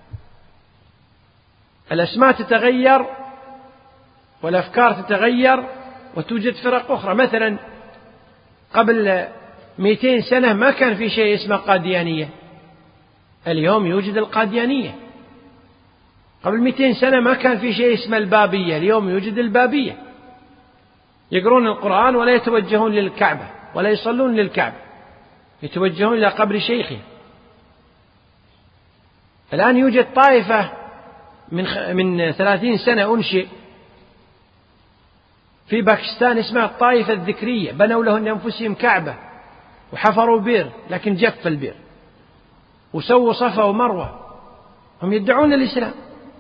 الأسماء تتغير والأفكار تتغير وتوجد فرق أخرى. مثلا قبل 200 سنة ما كان في شيء اسمه قاديانية، اليوم يوجد القاديانية. قبل 200 سنة ما كان في شيء اسمه البابية، اليوم يوجد البابية. يقرون القرآن ولا يتوجهون للكعبة ولا يصلون للكعبة، يتوجهون إلى قبر شيخهم. الآن يوجد طائفة من 30 سنة أنشئ في باكستان اسمها الطائفة الذكرية، بنوا لهن أنفسهم كعبة وحفروا بئر لكن جف البئر، وسووا صفا ومروة، هم يدعون الإسلام.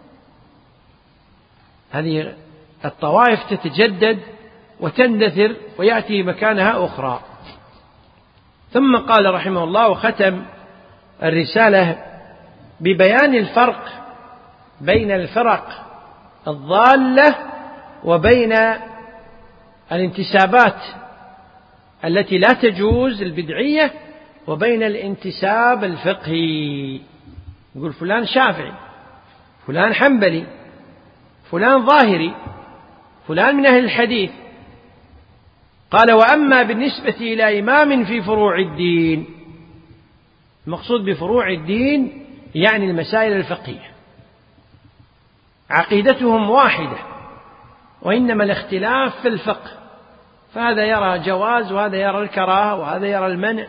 هذه الطوائف تتجدد وتندثر ويأتي مكانها أخرى. ثم قال رحمه الله وختم الرسالة ببيان الفرق بين الفرق الضالة وبين الانتسابات التي لا تجوز البدعية، وبين الانتساب الفقهي. يقول فلان شافعي، فلان حنبلي، فلان ظاهري، فلان من أهل الحديث. قال وأما بالنسبة إلى إمام في فروع الدين، المقصود بفروع الدين يعني المسائل الفقهية، عقيدتهم واحدة وإنما الاختلاف في الفقه، فهذا يرى جواز وهذا يرى الكراهة وهذا يرى المنع.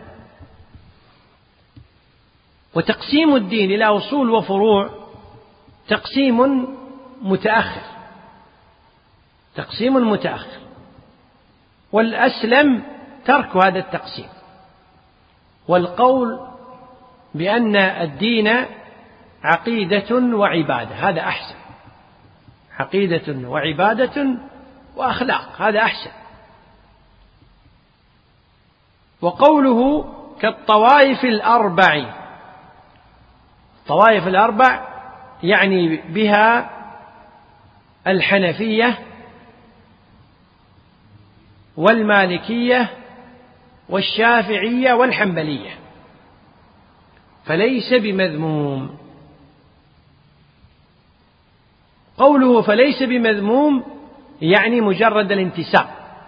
وتقسيم الدين إلى أصول وفروع تقسيم متأخر، تقسيم متأخر، والأسلم ترك هذا التقسيم والقول بأن الدين عقيدة وعبادة، هذا أحسن، عقيدة وعبادة وأخلاق، هذا أحسن. وقوله كالطوائف الأربع، الطوائف الأربع يعني بها الحنفية والمالكية والشافعية والحنبلية، فليس بمذموم. قوله فليس بمذموم يعني مجرد الانتساب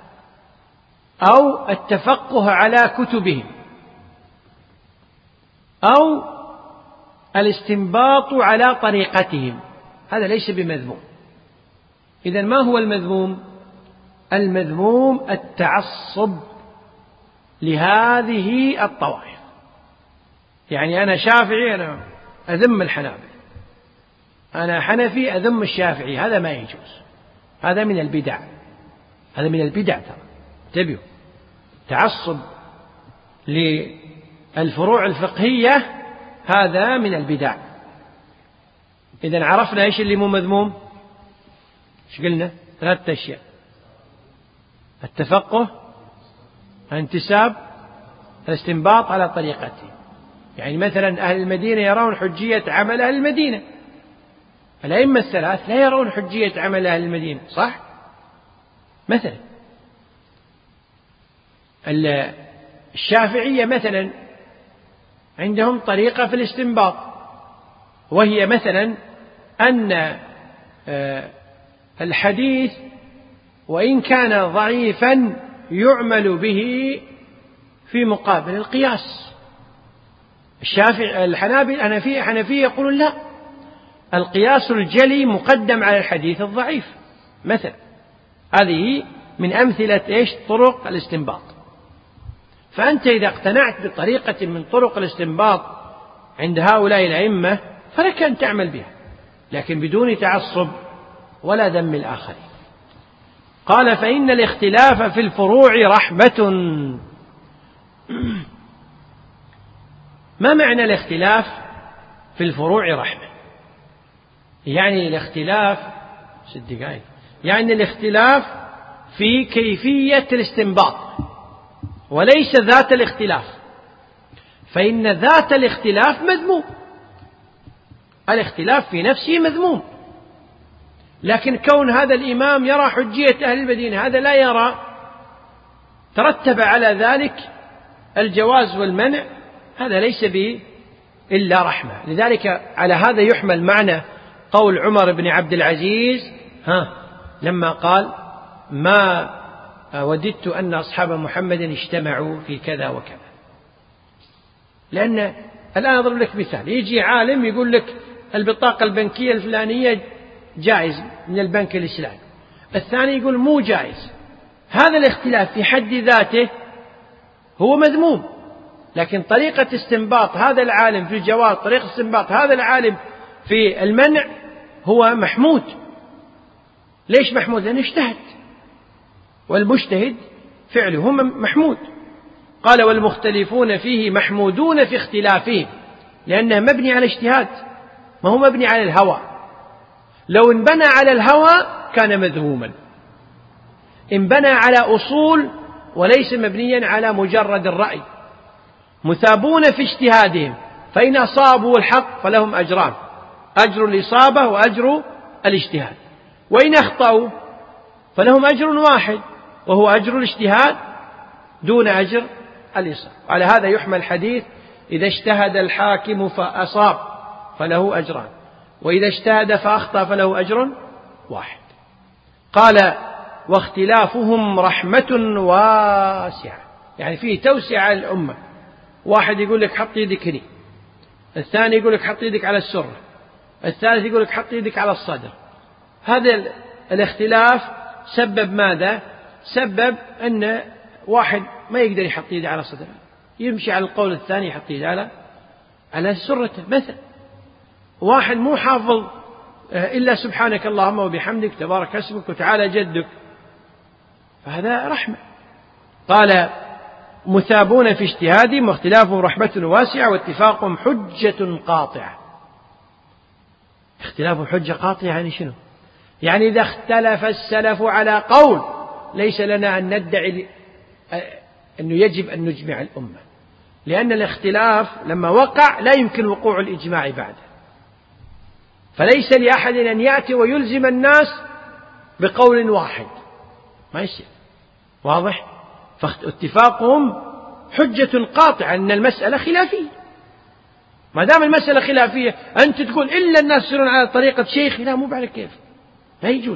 أو التفقه على كتبهم أو الاستنباط على طريقتهم، هذا ليس بمذموم. إذن ما هو المذموم؟ المذموم التعصب لهذه الطوائف، يعني أنا شافعي أنا أذم الحنابلة، أنا حنفي أذم الشافعي، هذا ما يجوز، هذا من البدع، هذا من البدع ترى، انتبهوا. تعصب للفروع الفقهية هذا من البدع. إذن عرفنا إيش اللي مو مذموم؟ إيش قلنا؟ 3 أشياء: التفقه، الانتساب، الاستنباط على طريقته. يعني مثلا أهل المدينة يرون حجية عمل أهل المدينة، الأئمة الثلاث لا يرون حجية عمل أهل المدينة، صح؟ مثلا الشافعية مثلا عندهم طريقة في الاستنباط، وهي مثلا أن الحديث وإن كان ضعيفا يعمل به في مقابل القياس. الحنفية يقولون لا، القياس الجلي مقدم على الحديث الضعيف مثلا. هذه من أمثلة إيش؟ طرق الاستنباط. فأنت إذا اقتنعت بطريقة من طرق الاستنباط عند هؤلاء الأئمة فلك أن تعمل بها، لكن بدون تعصب ولا ذم الآخرين. قال فإن الاختلاف في الفروع رحمة. ما معنى الاختلاف في الفروع رحمة؟ يعني الاختلاف 6 دقائق، يعني الاختلاف في كيفية الاستنباط وليس ذات الاختلاف، فإن ذات الاختلاف مذموم، الاختلاف في نفسه مذموم، لكن كون هذا الإمام يرى حجية أهل المدينة هذا لا يرى، ترتب على ذلك الجواز والمنع، هذا ليس به إلا رحمة. لذلك على هذا يحمل معنى قول عمر بن عبد العزيز لما قال ما وددت أن أصحاب محمد اجتمعوا في كذا وكذا. لأن الآن أضرب لك مثال، يجي عالم يقول لك البطاقة البنكية الفلانية جائز من البنك الإسلامي، الثاني يقول مو جائز. هذا الاختلاف في حد ذاته هو مذموم، لكن طريقة استنباط هذا العالم في الجواز، طريقة استنباط هذا العالم في المنع هو محمود. ليش محمود؟ لأنه اجتهد، والمجتهد فعله محمود. قال والمختلفون فيه محمودون في اختلافهم، لأنه مبني على اجتهاد، ما هو مبني على الهوى. لو انبنى على الهوى كان مذموما، انبنى على أصول وليس مبنيا على مجرد الرأي. مثابون في اجتهادهم، فإن أصابوا الحق فلهم أجران، أجر الإصابة وأجر الاجتهاد، وإن أخطأوا فلهم أجر واحد وهو أجر الاجتهاد دون أجر الإصابة. على هذا يحمل الحديث إذا اجتهد الحاكم فأصاب فله أجران، وإذا اجتهد فأخطأ فله أجر واحد. قال واختلافهم رحمة واسعة، يعني فيه توسعة الأمة. واحد يقول لك حط يدك هنا، الثاني يقول لك حط يدك على السرة، الثالث يقول لك حط يدك على الصدر. هذا الاختلاف سبب ماذا؟ سبب أن واحد ما يقدر يحط يده على صدره، يمشي على القول الثاني يحط يده على سرته مثلا. واحد مو حافظ إلا سبحانك اللهم وبحمدك تبارك اسمك وتعالى جدك، فهذا رحمة. قال مثابون في اجتهادهم واختلافهم رحمة واسعة واتفاقهم حجة قاطعة. اختلافهم حجة قاطعة يعني شنو؟ يعني إذا اختلف السلف على قول ليس لنا أن ندعي أنه يجب أن نجمع الأمة، لأن الاختلاف لما وقع لا يمكن وقوع الإجماع بعده، فليس لأحد أن يأتي ويلزم الناس بقول واحد، ما يصير. واضح؟ فاتفاقهم حجة قاطعة أن المسألة خلافية. ما دام المسألة خلافية أنت تقول إلا الناس يسيرون على طريقة شيخي، لا مو بعد كيف، لا يجوز،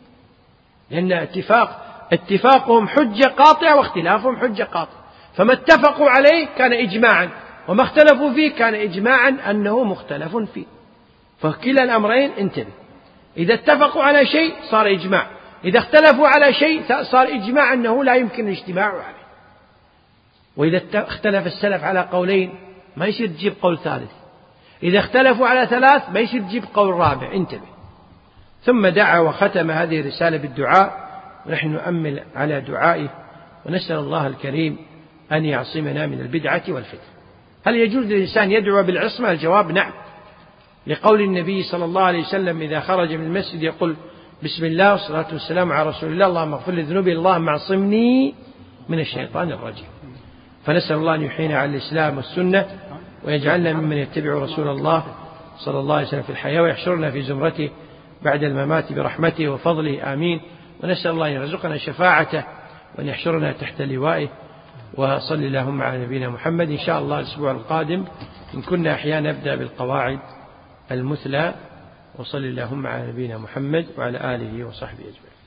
لأن اتفاقهم حجة قاطعة واختلافهم حجة قاطعة. فما اتفقوا عليه كان إجماعا، وما اختلفوا فيه كان إجماعا أنه مختلف فيه. فكلا الأمرين انتبه، إذا اتفقوا على شيء صار إجماع، إذا اختلفوا على شيء صار إجماع أنه لا يمكن الاجتماع عليه. وإذا اختلف السلف على قولين ما يصير تجيب قول ثالث، إذا اختلفوا على ثلاث ما يصير تجيب قول رابع، انتبه. ثم دعا وختم هذه الرسالة بالدعاء، ونحن نؤمل على دعائه ونسأل الله الكريم أن يعصمنا من البدعة والفتن. هل يجوز للإنسان يدعو بالعصمة؟ الجواب نعم، لقول النبي صلى الله عليه وسلم إذا خرج من المسجد يقول بسم الله والصلاة والسلام على رسول الله، اللهم اغفر لي ذنوبي، اللهم اعصمني من الشيطان الرجيم. فنسأل الله أن يحيينا على الإسلام والسنة، ويجعلنا ممن يتبع رسول الله صلى الله عليه وسلم في الحياة، ويحشرنا في زمرته بعد الممات برحمته وفضله، آمين. ونسأل الله أن يرزقنا شفاعته وأن يحشرنا تحت لوائه. وصل اللهم على نبينا محمد. إن شاء الله الأسبوع القادم إن كنا أحياء نبدأ بالقواعد المثلى. وصل اللهم على نبينا محمد وعلى آله وصحبه أجمعين.